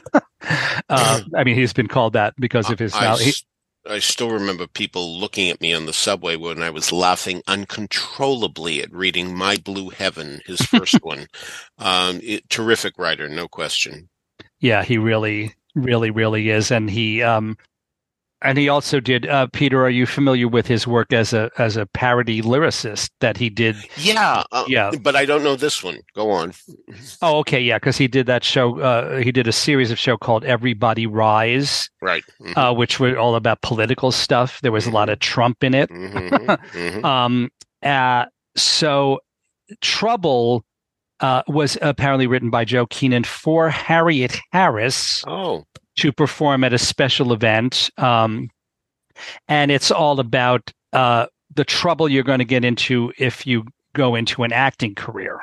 uh, I mean, he's been called that because of his. I, now, he, s- I still remember people looking at me on the subway when I was laughing uncontrollably at reading My Blue Heaven, his first one. Um, it, terrific writer, no question. yeah, he really, really, really is, and he. Um, And he also did. Uh, Peter, are you familiar with his work as a as a parody lyricist that he did? Yeah, uh, Yeah. but I don't know this one. Go on. Oh, okay, yeah, because he did that show. Uh, he did a series of show called Everybody Rise, Right. Mhm. uh, which were all about political stuff. There was a lot of Trump in it. Mhm, mhm. Um, uh, so Trouble uh, was apparently written by Joe Keenan for Harriet Harris Oh, to perform at a special event. Um, and it's all about uh, the trouble you're going to get into if you go into an acting career.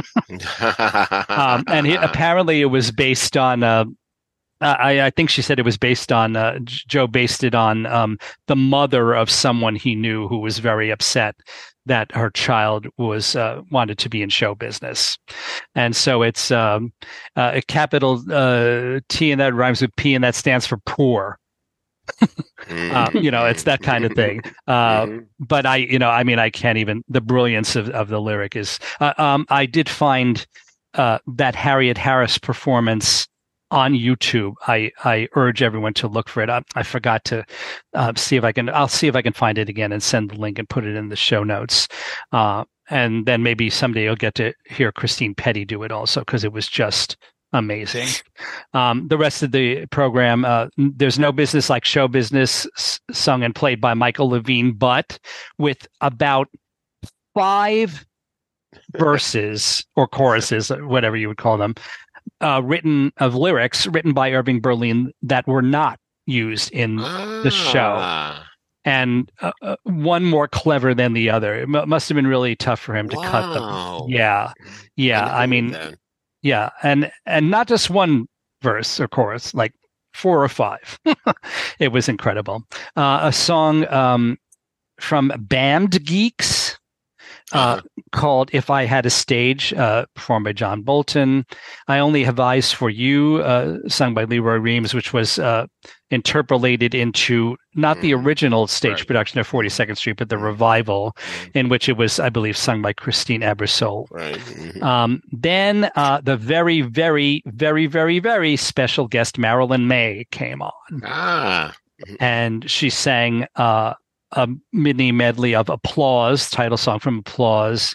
um, and he, apparently it was based on, uh, I, I think she said it was based on, uh, Joe based it on um, the mother of someone he knew who was very upset that her child was uh, wanted to be in show business. And so it's um, uh, a capital uh, T and that rhymes with P and that stands for poor. Uh, you know, it's that kind of thing. Uh, Mhm. but I, you know, I mean, I can't even, the brilliance of, of the lyric is, uh, um, I did find uh, that Harriet Harris performance on YouTube. I, I urge everyone to look for it. I, I forgot to uh, see if I can, I'll see if I can find it again and send the link and put it in the show notes. Uh, and then maybe someday you'll get to hear Christine Petty do it also, because it was just amazing. Um, the rest of the program, uh, There's No Business Like Show Business, s- sung and played by Michael Levine, but with about five verses or choruses, whatever you would call them, uh, written of lyrics written by Irving Berlin that were not used in the show. Ah, And uh, uh, one more clever than the other. It mu must have been really tough for him to cut them. wow. Yeah, yeah. never I knew mean, that. yeah, and and not just one verse or chorus, like four or five. It was incredible. Uh, a song um, from Band Geeks uh, Uh-huh. called "If I Had a Stage," uh, performed by John Bolton. "I Only Have Eyes for You," uh, sung by Leroy Reams, which was uh, interpolated into not the original stage right. production of forty-second Street, but the revival, in which it was, I believe, sung by Christine Ebersole. Right. Mm-hmm. Um, then uh, the very, very, very, very, very special guest Marilyn May came on. Ah. And she sang uh, a mini medley of Applause, title song from Applause,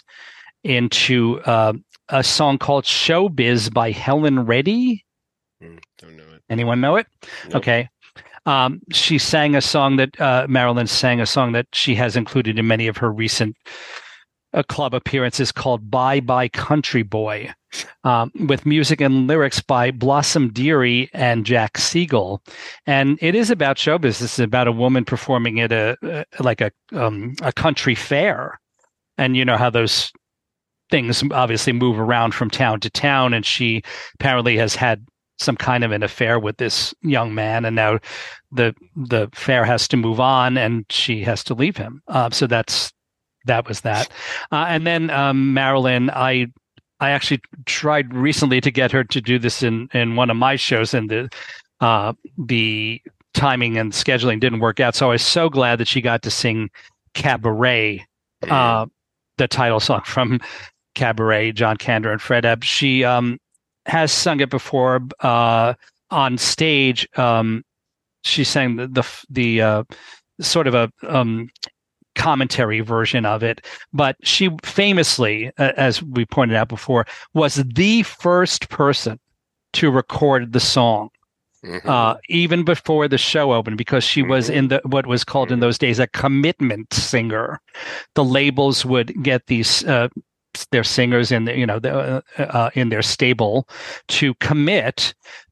into uh, a song called Showbiz by Helen Reddy. Mm, don't know it. Anyone know it? Nope. Okay. Um, she sang a song that uh, Marilyn sang a song that she has included in many of her recent uh, club appearances called Bye Bye Country Boy, um, with music and lyrics by Blossom Dearie and Jack Siegel. And it is about show business. It's about a woman performing at a, uh, like a, um, a country fair. And you know how those things obviously move around from town to town. And she apparently has had some kind of an affair with this young man, and now the the fair has to move on, and she has to leave him. Uh, so that's that was that. Uh, and then um, Marilyn, I I actually tried recently to get her to do this in, in one of my shows, and the uh, the timing and scheduling didn't work out. So I was so glad that she got to sing Cabaret, uh, the title song from Cabaret, John Kander and Fred Ebb. She um, has sung it before uh, on stage. Um, she sang the the, the uh, sort of a um, commentary version of it, but she famously, uh, as we pointed out before, was the first person to record the song. Mm-hmm. Uh, even before the show opened, because she mm-hmm. was in the what was called mm-hmm. in those days a commitment singer. The labels would get these uh, their singers in the, you know, the, uh, in their stable to commit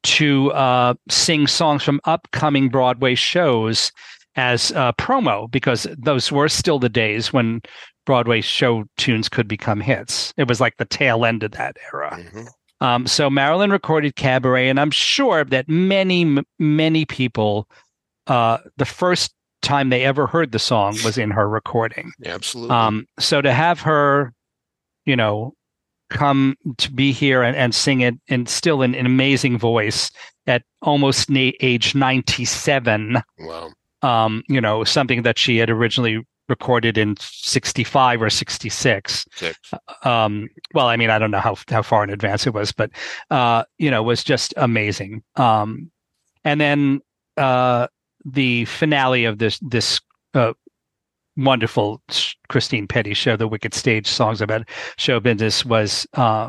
to uh, sing songs from upcoming Broadway shows as uh, promo, because those were still the days when Broadway show tunes could become hits. It was like the tail end of that era. Mm-hmm. Um, so Marilyn recorded Cabaret, and I'm sure that many, many people, uh, the first time they ever heard the song was in her recording. Yeah, absolutely. Um, so to have her, you know, come to be here and, and sing it, and still in an amazing voice at almost na- age ninety-seven. Wow. Um, you know, something that she had originally recorded in sixty-five or sixty-six. Six. Um, well, I mean, I don't know how how far in advance it was, but uh, you know, was just amazing. Um, and then uh, the finale of this this uh, wonderful Christine Petty show, The Wicked Stage Songs About Show Business, was uh,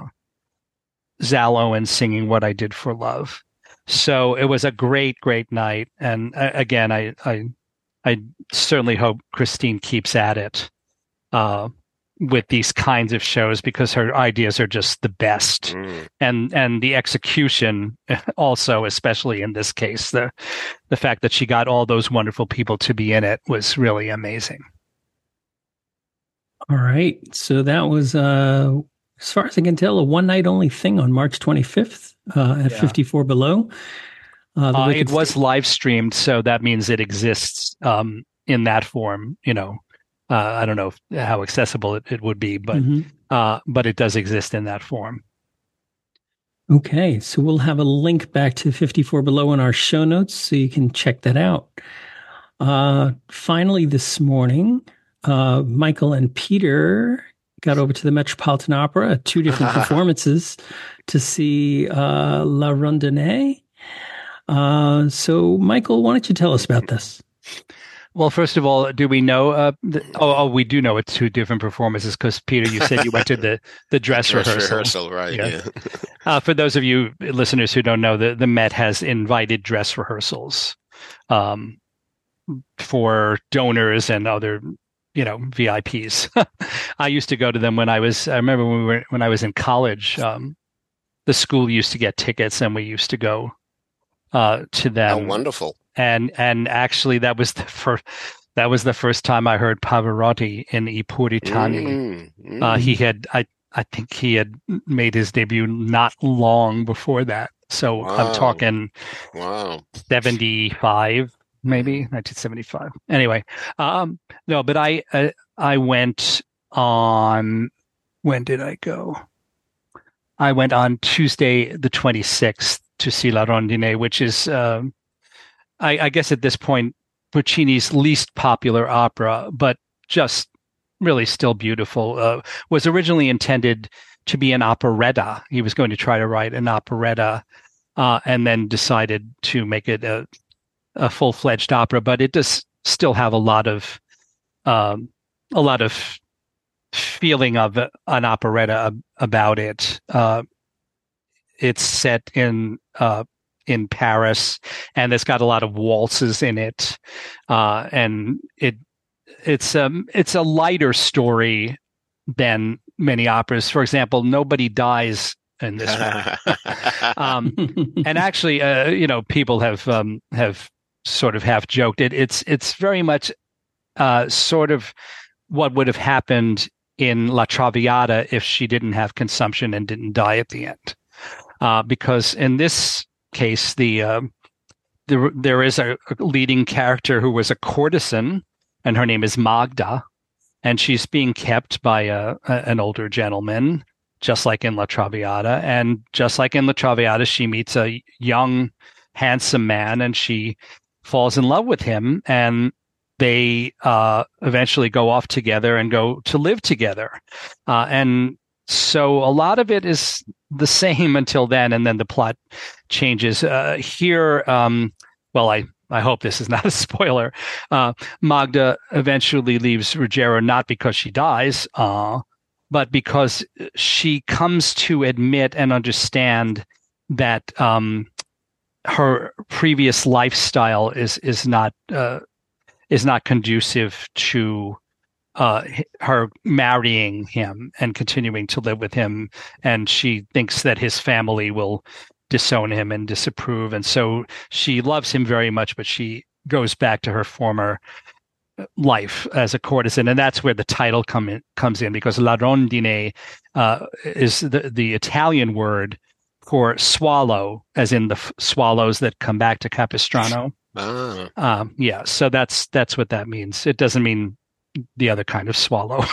Zal Owen singing What I Did for Love. So it was a great, great night. And uh, again, I, I, I certainly hope Christine keeps at it uh, with these kinds of shows, because her ideas are just the best. Mm. And, and the execution also, especially in this case, the, the fact that she got all those wonderful people to be in it was really amazing. All right. So that was, uh, as far as I can tell, a one night only thing on March twenty-fifth uh, at yeah. fifty-four Below. Uh, uh, it was st- live streamed, so that means it exists um, in that form. You know, uh, I don't know if, how accessible it, it would be, but mm-hmm. uh, but it does exist in that form. Okay, so we'll have a link back to fifty-four Below in our show notes, so you can check that out. Uh, finally, this morning, uh, Michael and Peter got over to the Metropolitan Opera, two different performances, to see uh, La Rondonnée. Uh, so, Michael, why don't you tell us about this? Well, first of all, do we know? Uh, the, oh, oh, we do know it's two different performances, because Peter, you said you went to the, the dress, dress rehearsal. rehearsal, right? Yeah. yeah. uh, for those of you listeners who don't know, the, the Met has invited dress rehearsals um, for donors and other, you know, V I Ps. I used to go to them when I was. I remember when we were when I was in college. Um, the school used to get tickets, and we used to go uh, to them. Oh, wonderful! And and actually, that was the first. That was the first time I heard Pavarotti in I Puritani. Mm, mm. Uh, he had, I I think he had made his debut not long before that. So wow. I'm talking, wow, seventy-five. Maybe nineteen seventy-five. Anyway, um, no, but I uh, I went on. When did I go? I went on Tuesday the twenty-sixth to see La Rondonnée, which is uh, I, I guess at this point, Puccini's least popular opera, but just really still beautiful. Uh, was originally intended to be an operetta. He was going to try to write an operetta, uh, and then decided to make it a, a full-fledged opera. But it does still have a lot of um, a lot of feeling of an operetta about it. Uh, it's set in uh, in Paris, and it's got a lot of waltzes in it, uh, and it it's um it's a lighter story than many operas. For example, nobody dies in this one. um, and actually, uh, you know, people have um, have sort of half joked it. It's it's very much uh, sort of what would have happened in La Traviata if she didn't have consumption and didn't die at the end, uh, because in this case, the uh, there there is a, a leading character who was a courtesan, and her name is Magda, and she's being kept by a, a, an older gentleman, just like in La Traviata. And just like in La Traviata, she meets a young, handsome man, and she falls in love with him, and they uh, eventually go off together and go to live together. Uh, and so a lot of it is the same until then, and then the plot changes. Uh, here, um, well, I I hope this is not a spoiler. Uh, Magda eventually leaves Ruggiero not because she dies, uh, but because she comes to admit and understand that um, her previous lifestyle is is not uh, is not conducive to uh, her marrying him and continuing to live with him, and she thinks that his family will disown him and disapprove, and so she loves him very much, but she goes back to her former life as a courtesan, and that's where the title come in, comes in, because La Rondine uh, is the, the Italian word for swallow, as in the f- swallows that come back to Capistrano. Ah. Um, yeah, so that's that's what that means. It doesn't mean the other kind of swallow.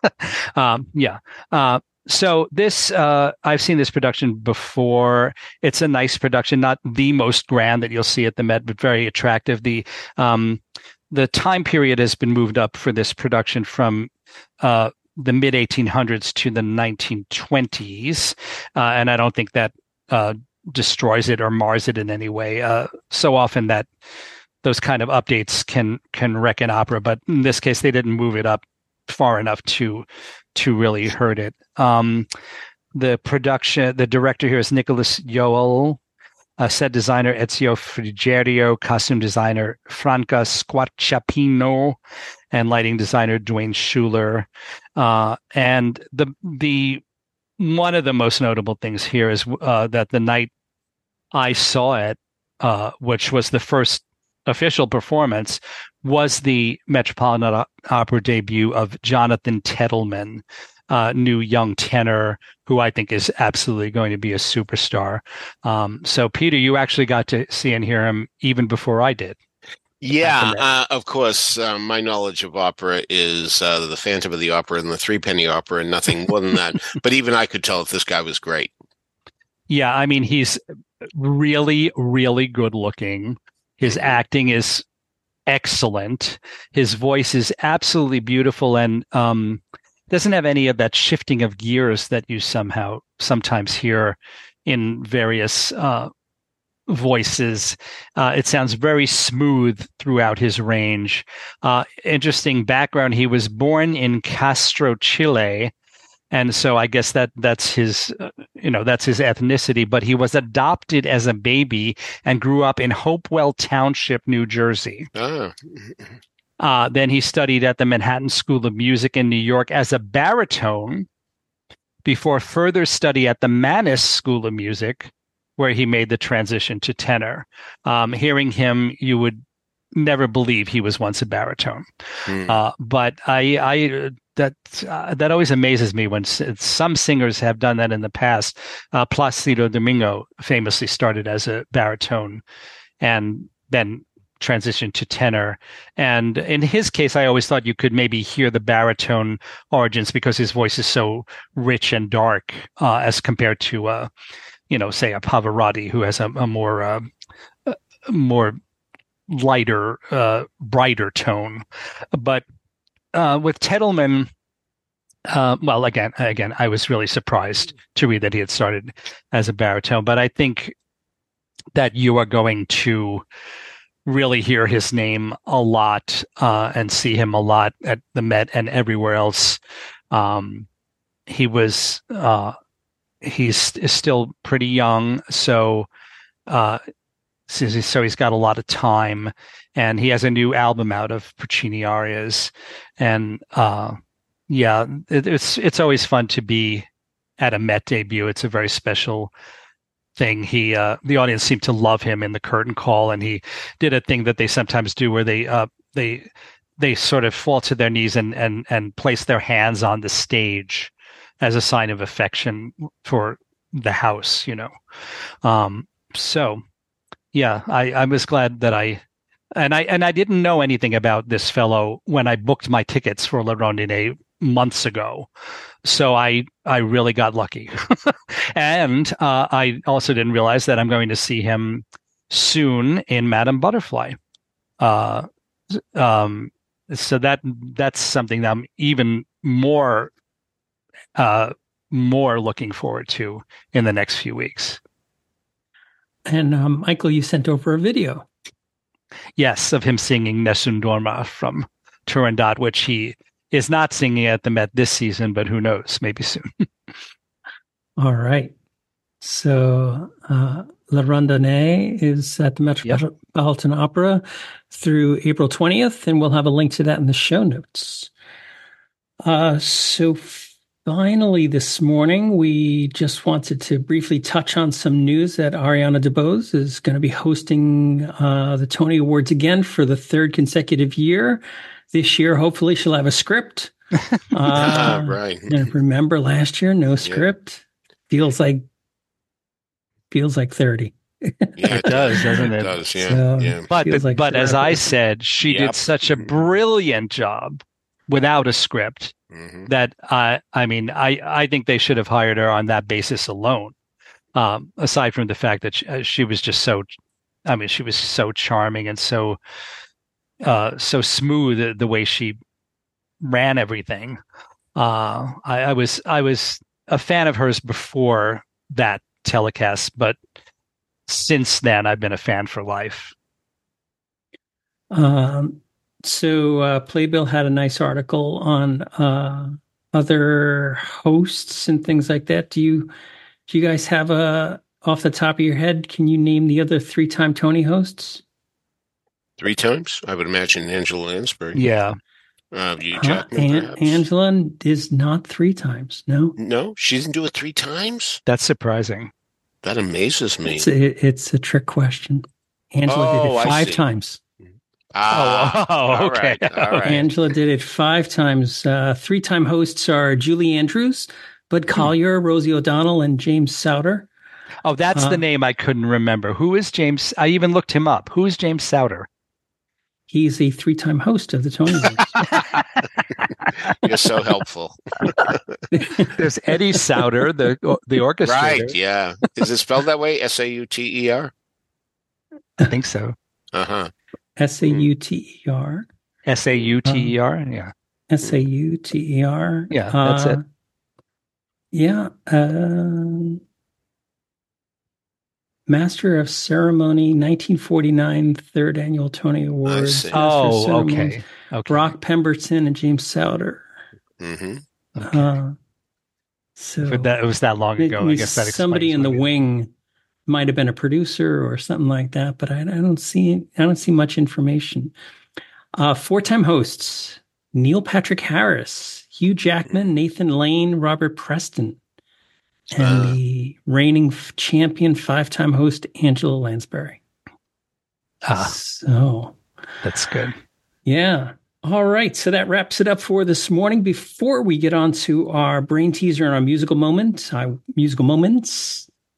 um, yeah. Uh, So this, uh, I've seen this production before. It's a nice production, not the most grand that you'll see at the Met, but very attractive. The um, the time period has been moved up for this production from uh, the mid eighteen hundreds to the nineteen twenties, uh, and I don't think that uh, destroys it or mars it in any way. Uh, so often that those kind of updates can can wreck an opera, but in this case, they didn't move it up far enough to to really hurt it. Um, the production, the director here is Nicholas Joel, uh, set designer Ezio Frigerio, costume designer Franca Squarciapino, and lighting designer Dwayne Schuler. Uh, and the the one of the most notable things here is uh, that the night I saw it, uh, which was the first official performance, was the Metropolitan Opera debut of Jonathan Tettleman, uh, new young tenor who I think is absolutely going to be a superstar. Um, so, Peter, you actually got to see and hear him even before I did. Yeah, uh, of course. Uh, my knowledge of opera is uh, the Phantom of the Opera and the Threepenny Opera, and nothing more than that. But even I could tell if this guy was great. Yeah, I mean, he's really, really good looking. His acting is excellent. His voice is absolutely beautiful, and um, doesn't have any of that shifting of gears that you somehow sometimes hear in various uh, voices. Uh, it sounds very smooth throughout his range. Uh, interesting background. He was born in Castro, Chile. And so I guess that that's his, uh, you know, that's his ethnicity. But he was adopted as a baby and grew up in Hopewell Township, New Jersey. Oh. Uh, then he studied at the Manhattan School of Music in New York as a baritone before further study at the Mannes School of Music, where he made the transition to tenor. Um, hearing him, you would never believe he was once a baritone. Mm. Uh, but I, I that uh, that always amazes me when s- some singers have done that in the past. Uh, Placido Domingo famously started as a baritone and then transitioned to tenor. And in his case, I always thought you could maybe hear the baritone origins because his voice is so rich and dark uh, as compared to, uh, you know, say a Pavarotti, who has a, a more uh, a more lighter, uh, brighter tone. But uh, with Tettleman, uh, well, again, again, I was really surprised to read that he had started as a baritone. But I think that you are going to really hear his name a lot uh, and see him a lot at the Met and everywhere else. Um, he was uh, he's is still pretty young, so uh, so he's got a lot of time, and he has a new album out of Puccini arias, and uh, yeah, it, it's it's always fun to be at a Met debut. It's a very special thing. He uh, the audience seemed to love him in the curtain call, and he did a thing that they sometimes do where they uh, they they sort of fall to their knees and and and place their hands on the stage as a sign of affection for the house, you know. Um, so, yeah, I, I was glad that I, and I and I didn't know anything about this fellow when I booked my tickets for La Rondine months ago. So I I really got lucky, and uh, I also didn't realize that I'm going to see him soon in Madame Butterfly. Uh, um, so that that's something that I'm even more. Uh, more looking forward to in the next few weeks. And um, Michael, you sent over a video. Yes, of him singing Nessun Dorma from Turandot, which he is not singing at the Met this season, but who knows, maybe soon. All right. So uh, La Rondine is at the Metropolitan yep. Opera through April twentieth, and we'll have a link to that in the show notes. Uh, so finally, this morning, we just wanted to briefly touch on some news that Ariana DeBose is going to be hosting uh, the Tony Awards again for the third consecutive year. This year, hopefully, she'll have a script. Uh, right. And remember, last year, no script. Yeah. Feels like feels like thirty. Yeah, it does, doesn't it? It does, yeah. So, yeah. But like but as I said, she yep. did such a brilliant job without a script. Mm-hmm. That I, I mean, I, I think they should have hired her on that basis alone. Um, aside from the fact that she, uh, she was just so, I mean, she was so charming and so, uh, so smooth the, the way she ran everything. Uh, I, I was, I was a fan of hers before that telecast, but since then I've been a fan for life. Um. So uh, Playbill had a nice article on uh, other hosts and things like that. Do you do you guys have a off the top of your head? Can you name the other three-time Tony hosts? Three times, I would imagine Angela Lansbury. Yeah, uh, Hugh Jackman. Uh, An- Angela is not three times. No, no, she didn't do it three times. That's surprising. That amazes me. It's a, it's a trick question. Angela oh, did it five times. Ah, oh, okay. All right, all right. Angela did it five times. Uh, three-time hosts are Julie Andrews, Bud Collyer, Rosie O'Donnell, and James Souter. Oh, that's uh, the name I couldn't remember. Who is James? I even looked him up. Who is James Souter? He's a three-time host of the Tony Awards. You're so helpful. There's Eddie Souter, the the orchestrator. Right, yeah. Is it spelled that way? S A U T E R? I think so. Uh-huh. S A U T E R. S A U T E R, yeah. S A U T E R. Yeah, that's uh, it. Yeah. Uh, Master of Ceremony, nineteen forty-nine, third annual Tony Awards. Oh, okay. okay. Brock Pemberton and James Souter. Mm-hmm. Okay. Uh, so but that, it was that long ago. I guess that somebody in the wing might have been a producer or something like that, but I, I don't see I don't see much information. Uh, four-time hosts: Neil Patrick Harris, Hugh Jackman, Nathan Lane, Robert Preston, and uh, the reigning champion five-time host Angela Lansbury. Ah, so that's good. Yeah. All right. So that wraps it up for this morning. Before we get on to our brain teaser and our musical moment, uh, musical moments.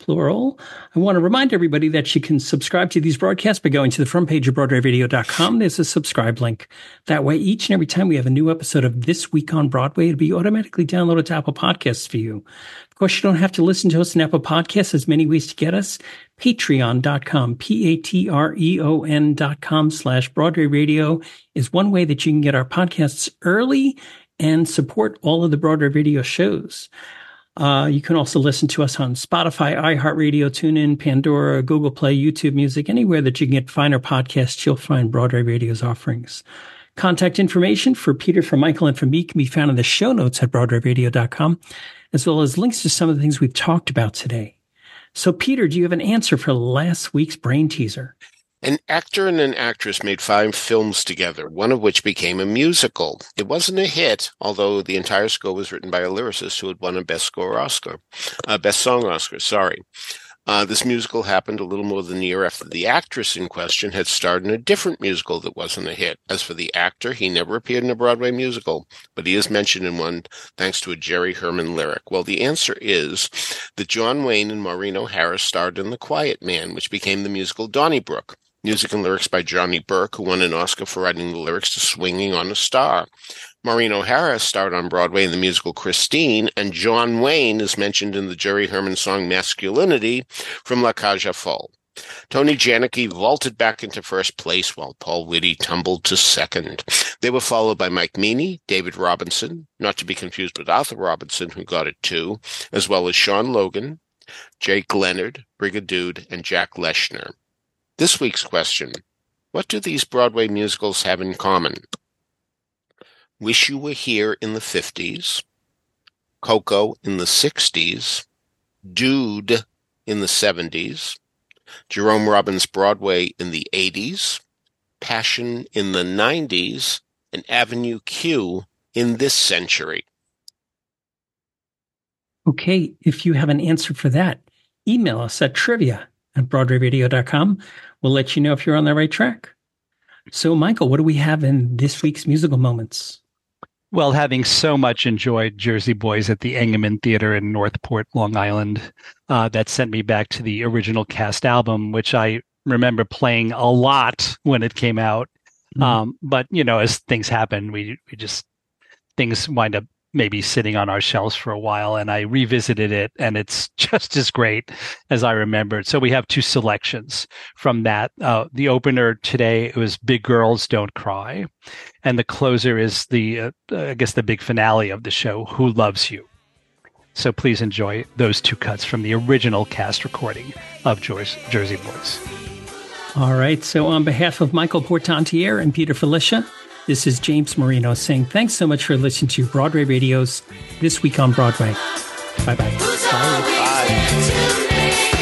plural. I want to remind everybody that you can subscribe to these broadcasts by going to the front page of Broadway Radio dot com. There's a subscribe link. That way, each and every time we have a new episode of This Week on Broadway, it'll be automatically downloaded to Apple Podcasts for you. Of course, you don't have to listen to us on Apple Podcasts. There's many ways to get us. Patreon dot com, P A T R E O N dot com slash Broadway Radio is one way that you can get our podcasts early and support all of the Broadway Radio shows. Uh, you can also listen to us on Spotify, iHeartRadio, TuneIn, Pandora, Google Play, YouTube Music, anywhere that you can get finer podcasts, you'll find Broadway Radio's offerings. Contact information for Peter, for Michael, and for me can be found in the show notes at Broadway Radio dot com, as well as links to some of the things we've talked about today. So, Peter, do you have an answer for last week's brain teaser? An actor and an actress made five films together, one of which became a musical. It wasn't a hit, although the entire score was written by a lyricist who had won a Best Score Oscar, uh, Best Song Oscar, sorry. Uh, this musical happened a little more than a year after the actress in question had starred in a different musical that wasn't a hit. As for the actor, he never appeared in a Broadway musical, but he is mentioned in one thanks to a Jerry Herman lyric. Well, the answer is that John Wayne and Maureen O'Hara starred in The Quiet Man, which became the musical Donnybrook. Music and lyrics by Johnny Burke, who won an Oscar for writing the lyrics to Swinging on a Star. Maureen O'Hara starred on Broadway in the musical Christine, and John Wayne is mentioned in the Jerry Herman song Masculinity from La Cage aux Folles. Tony Janicki vaulted back into first place while Paul Whitty tumbled to second. They were followed by Mike Meany, David Robinson, not to be confused with Arthur Robinson, who got it too, as well as Sean Logan, Jake Leonard, Brigadude, and Jack Leshner. This week's question, what do these Broadway musicals have in common? Wish You Were Here in the fifties, Coco in the sixties, Dude in the seventies, Jerome Robbins' Broadway in the eighties, Passion in the nineties, and Avenue Q in this century. Okay, if you have an answer for that, email us at trivia at Broadway Radio dot com. We'll let you know if you're on the right track. So, Michael, what do we have in this week's musical moments? Well, having so much enjoyed Jersey Boys at the Engelman Theater in Northport, Long Island, uh, that sent me back to the original cast album, which I remember playing a lot when it came out. Mm-hmm. Um, but, you know, as things happen, we, we just, things wind up maybe sitting on our shelves for a while, and I revisited it, and it's just as great as I remembered. So we have two selections from that. Uh, the opener today, it was Big Girls Don't Cry, and the closer is the, uh, I guess, the big finale of the show, Who Loves You? So please enjoy those two cuts from the original cast recording of Jersey Boys. All right, so on behalf of Michael Portantiere and Peter Felicia, this is James Marino saying thanks so much for listening to Broadway Radio's This Week on Broadway. Bye-bye. Bye. Bye.